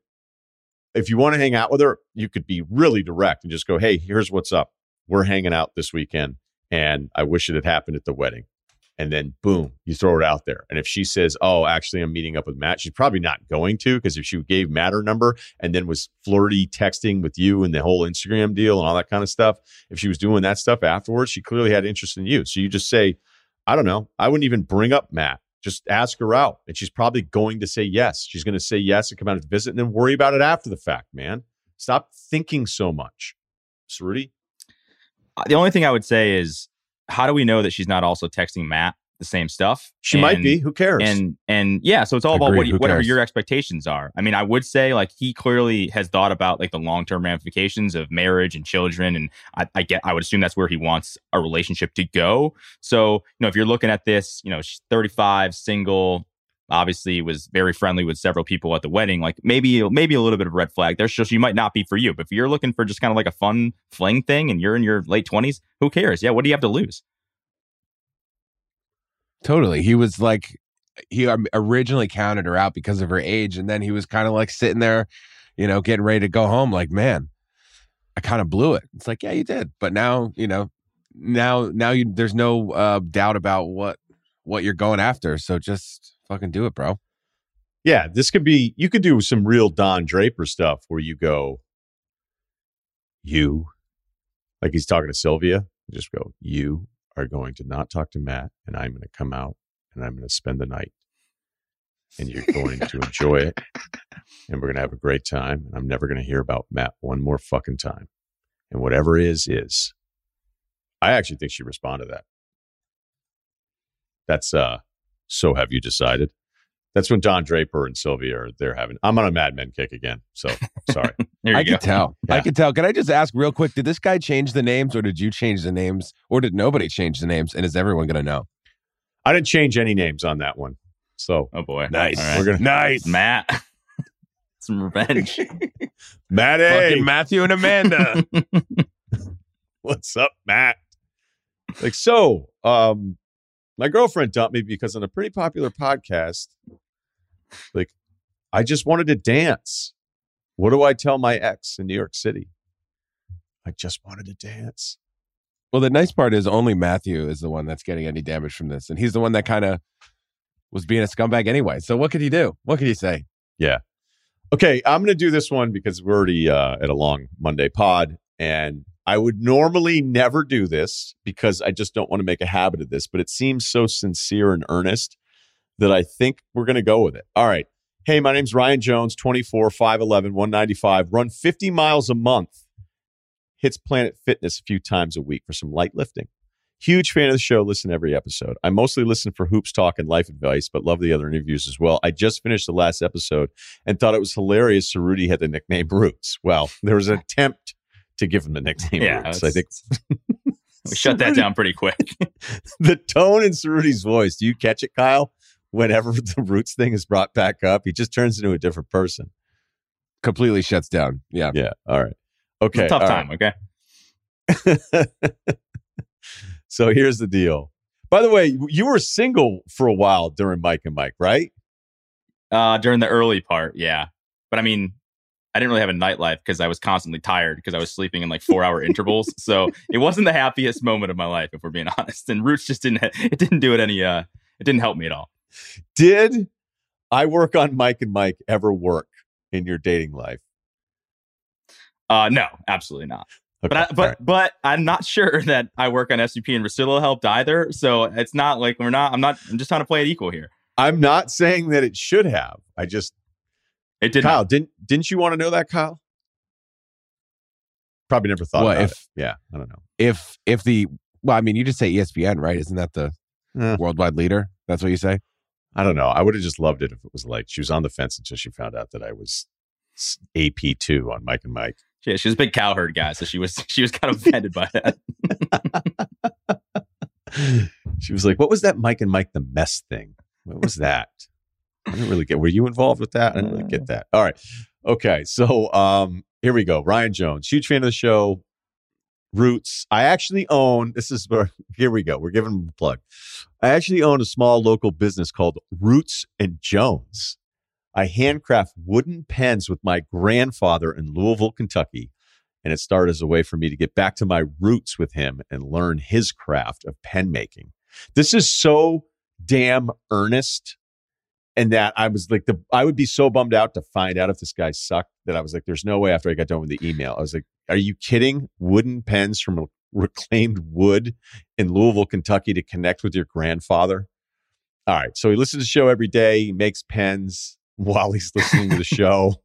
if you want to hang out with her, you could be really direct and just go, hey, here's what's up. We're hanging out this weekend, and I wish it had happened at the wedding. And then boom, you throw it out there. And if she says, oh, actually, I'm meeting up with Matt, she's probably not going to, because if she gave Matt her number and then was flirty texting with you and the whole Instagram deal and all that kind of stuff, if she was doing that stuff afterwards, she clearly had interest in you. So you just say, I don't know, I wouldn't even bring up Matt. Just ask her out. And she's probably going to say yes. She's going to say yes and come out to visit and then worry about it after the fact, man. Stop thinking so much. Cerruti? The only thing I would say is, how do we know that she's not also texting Matt the same stuff? She And- might be. Who cares? And and yeah, so it's all about Agreed. what you, Who whatever cares? your expectations are. I mean, I would say like he clearly has thought about like the long term ramifications of marriage and children, and I, I get I would assume that's where he wants a relationship to go. So you know, if you're looking at this, you know, she's thirty-five, single, obviously was very friendly with several people at the wedding. Like maybe maybe a little bit of a red flag there. So she might not be for you. But if you're looking for just kind of like a fun fling thing, and you're in your late twenties, who cares? Yeah, what do you have to lose? Totally. He was like, he um, originally counted her out because of her age. And then he was kind of like sitting there, you know, getting ready to go home. Like, man, I kind of blew it. It's like, yeah, you did. But now, you know, now, now you, there's no uh, doubt about what, what you're going after. So just fucking do it, bro. Yeah, this could be, you could do some real Don Draper stuff where you go, you, like he's talking to Sylvia, just go, you are going to not talk to Matt, and I'm going to come out and I'm going to spend the night, and you're going to enjoy it, and we're going to have a great time, and I'm never going to hear about Matt one more fucking time. And whatever is, is. I actually think she responded to that. That's, uh, so have you decided? That's when Don Draper and Sylvia are they're having. I'm on a Mad Men kick again. So sorry. There you I go. could tell. I Yeah. could tell. Can I just ask real quick? Did this guy change the names, or did you change the names, or did nobody change the names? And is everyone going to know? I didn't change any names on that one. So Oh boy. Nice. All right. we're gonna Nice. Matt. Some revenge. Matt, Fucking Matthew and Amanda. what's up, Matt? Like so. Um, my girlfriend dumped me because on a pretty popular podcast, like I just wanted to dance. What do I tell my ex in New York City? I just wanted to dance. Well, the nice part is only Matthew is the one that's getting any damage from this. And he's the one that kind of was being a scumbag anyway. So what could he do? What could he say? Yeah. Okay, I'm going to do this one because we're already uh, at a long Monday pod. And I would normally never do this because I just don't want to make a habit of this. But it seems so sincere and earnest that I think we're going to go with it. All right. Hey, my name's Ryan Jones, twenty-four, five eleven, one ninety-five. Run fifty miles a month. Hits Planet Fitness a few times a week for some light lifting. Huge fan of the show. Listen to every episode. I mostly listen for hoops talk and life advice, but love the other interviews as well. I just finished the last episode and thought it was hilarious Cerruti had the nickname Roots. Well, there was an attempt to give him the nickname Yeah, Roots. I think We shut that down pretty quick. The tone in Cerruti's voice, do you catch it, Kyle? Whenever the Roots thing is brought back up, he just turns into a different person. Completely shuts down. Yeah. Yeah. All right. Okay. It's a tough all time, right. okay? So here's the deal. By the way, you were single for a while during Mike and Mike, right? Uh, during the early part, yeah. But I mean, I didn't really have a nightlife because I was constantly tired because I was sleeping in like four hour intervals. So it wasn't the happiest moment of my life, if we're being honest. And Roots just didn't, it didn't do it any, uh, it didn't help me at all. Did I Work on Mike and Mike ever work in your dating life? Uh, no, absolutely not. Okay, but I, but right. but I'm not sure that I Work on S U P and Russillo helped either. So it's not like we're not. I'm not. I'm just trying to play it equal here. I'm not saying that it should have. I just It didn't. Kyle, didn't didn't you want to know that, Kyle? Probably never thought Well, about if- it. Yeah, I don't know. If if the well, I mean, you just say E S P N, right? Isn't that the Eh. worldwide leader? That's what you say. I don't know. I would have just loved it if it was like she was on the fence until she found out that I was A P two on Mike and Mike. Yeah, she was a big cowherd guy, so she was she was kind of offended by that. She was like, "What was that Mike and Mike the mess thing? What was that?" I didn't really get. Were you involved with that? I didn't really get that. All right, okay. So um, here we go. Ryan Jones, huge fan of the show. Roots. I actually own. This is where. Here we go. We're giving him a plug. I actually own a small local business called Roots and Jones. I handcraft wooden pens with my grandfather in Louisville, Kentucky. And it started as a way for me to get back to my roots with him and learn his craft of pen making. This is so damn earnest. And that I was like, the I would be so bummed out to find out if this guy sucked that I was like, there's no way after I got done with the email. I was like, are you kidding? Wooden pens from reclaimed wood in Louisville, Kentucky to connect with your grandfather? All right. So he listens to the show every day. He makes pens while he's listening to the show.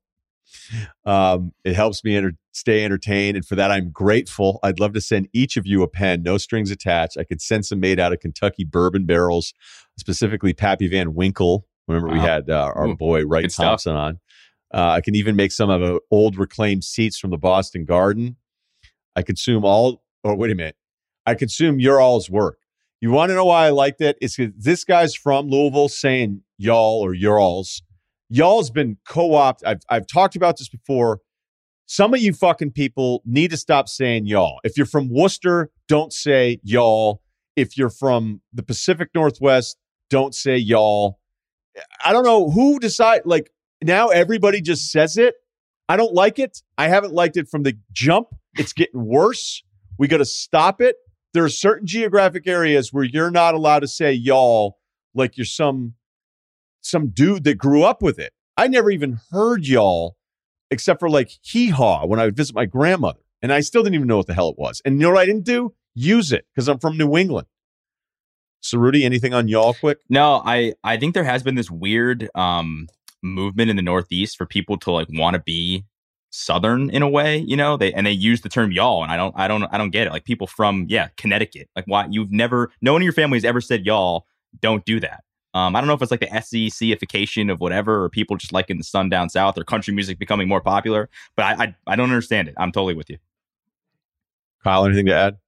Um, it helps me enter- stay entertained. And for that, I'm grateful. I'd love to send each of you a pen, no strings attached. I could send some made out of Kentucky bourbon barrels, specifically Pappy Van Winkle. Remember, we Wow. had uh, our Ooh, boy Wright good stuff. Thompson on. Uh, I can even make some of the old reclaimed seats from the Boston Garden. I consume all, or wait a minute, I consume your all's work. You want to know why I liked it? It's because this guy's from Louisville saying y'all or your alls. Y'all's been co-opted. I've, I've talked about this before. Some of you fucking people need to stop saying y'all. If you're from Worcester, don't say y'all. If you're from the Pacific Northwest, don't say y'all. I don't know who decide. Like now everybody just says it. I don't like it. I haven't liked it from the jump. It's getting worse. We got to stop it. There are certain geographic areas where you're not allowed to say y'all like you're some some dude that grew up with it. I never even heard y'all except for like hee-haw when I would visit my grandmother. And I still didn't even know what the hell it was. And you know what I didn't do? Use it because I'm from New England. Cerruti, anything on y'all quick? No, I I think there has been this weird um movement in the Northeast for people to like want to be Southern in a way, you know, they and they use the term y'all, and I don't I don't I don't get it. Like people from yeah Connecticut, like why you've never no one in your family has ever said y'all. Don't do that. Um, I don't know if it's like the S E C-ification of whatever, or people just liking the sun down south, or country music becoming more popular. But I I, I don't understand it. I'm totally with you. Kyle, anything to add?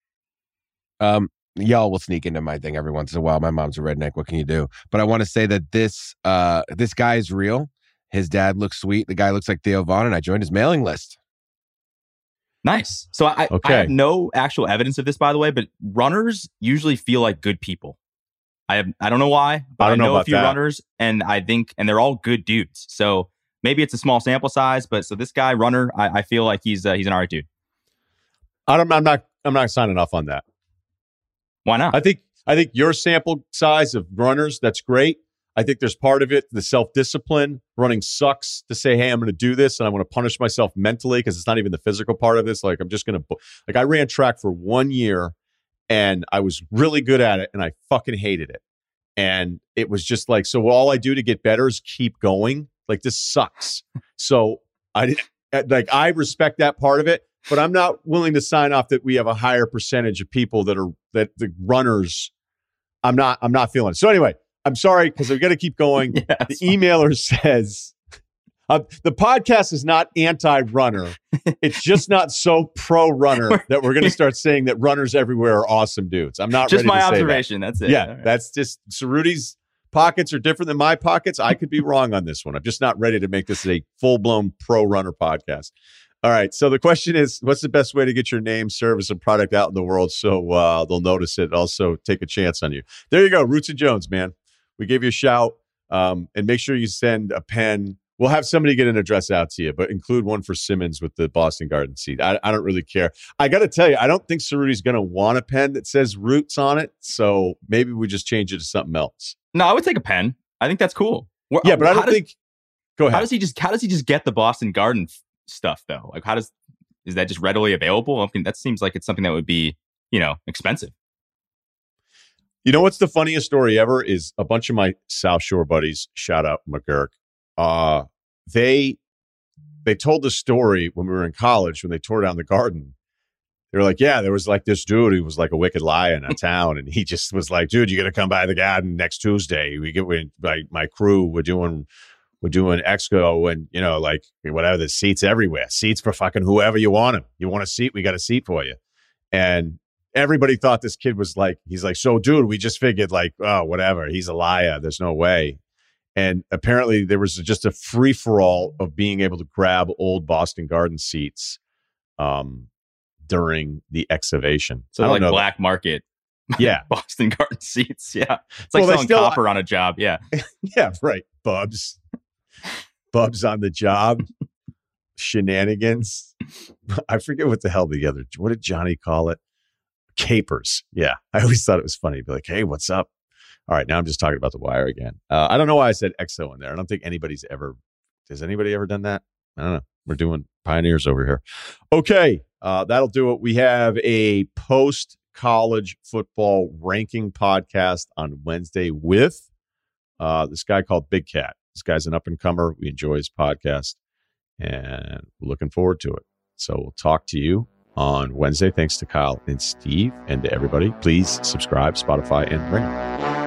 Um, y'all will sneak into my thing every once in a while. My mom's a redneck. What can you do? But I want to say that this uh this guy is real. His dad looks sweet. The guy looks like Theo Vaughn, and I joined his mailing list. Nice. So I, Okay. I have no actual evidence of this, by the way, but runners usually feel like good people. I have I don't know why, but I I, don't know know a about few that. runners, and I think and they're all good dudes. So maybe it's a small sample size, but so this guy runner, I, I feel like he's uh, he's an alright dude. I don't, I'm not. I'm not signing off on that. Why not? I think. I think your sample size of runners, that's great. I think there's part of it, the self-discipline. Running sucks to say, hey, I'm going to do this and I want to punish myself mentally because it's not even the physical part of this. Like, I'm just going to, like, I ran track for one year and I was really good at it and I fucking hated it. And it was just like, so all I do to get better is keep going. Like, this sucks. So I didn't, like, I respect that part of it, but I'm not willing to sign off that we have a higher percentage of people that are, that the runners, I'm not, I'm not feeling it. So anyway, I'm sorry because we got to keep going. Yeah, The emailer says, Uh, the podcast is not anti-runner. It's just not so pro-runner that we're going to start saying that runners everywhere are awesome dudes. I'm not just ready my to say observation. that. That's it. Yeah, right. that's just Cerruti's pockets are different than my pockets. I could be wrong on this one. I'm just not ready to make this a full-blown pro-runner podcast. All right. So the question is, what's the best way to get your name, service, and product out in the world so uh, they'll notice it, also take a chance on you? There you go. Roots and Jones, man. We gave you a shout. Um, and make sure you send a pen. We'll have somebody get an address out to you, but include one for Simmons with the Boston Garden seat. I, I don't really care. I got to tell you, I don't think Cerruti's going to want a pen that says Roots on it. So maybe we just change it to something else. No, I would take a pen. I think that's cool. Where, Yeah, but I don't does, think. Go ahead. How does he just? How does he just get the Boston Garden f- stuff though? Like, how does is that just readily available? I mean, that seems like it's something that would be, you know, expensive. You know what's the funniest story ever is a bunch of my South Shore buddies, shout out McGurk, uh, they they told the story when we were in college when they tore down the Garden. They were like, yeah, there was like this dude who was like a wicked liar in a town, and he just was like, dude, you got to come by the Garden next Tuesday. We get we, like my crew, we're doing we're doing Expo, and you know, like whatever, there's seats everywhere, seats for fucking whoever you want them. You want a seat, we got a seat for you, and everybody thought this kid was like, he's like, so dude, we just figured like, oh, whatever. He's a liar. There's no way. And apparently there was just a free for all of being able to grab old Boston Garden seats um, during the excavation. So I don't like know. black market. Yeah. Boston Garden seats. Yeah. It's like Well, they selling still- copper on a job. Yeah. Yeah, right. Bubs. Bubs on the job. Shenanigans. I forget what the hell the other, what did Johnny call it? Capers. Yeah. I always thought it was funny. Be like, hey, what's up? All right. Now I'm just talking about the Wire again. Uh, I don't know why I said X O in there. I don't think anybody's ever, has anybody ever done that? I don't know. We're doing pioneers over here. Okay. Uh, that'll do it. We have a post college football ranking podcast on Wednesday with uh, this guy called Big Cat. This guy's an up and comer. We enjoy his podcast and we're looking forward to it. So we'll talk to you on Wednesday. Thanks to Kyle and Steve and to everybody. Please subscribe, Spotify, and Ring.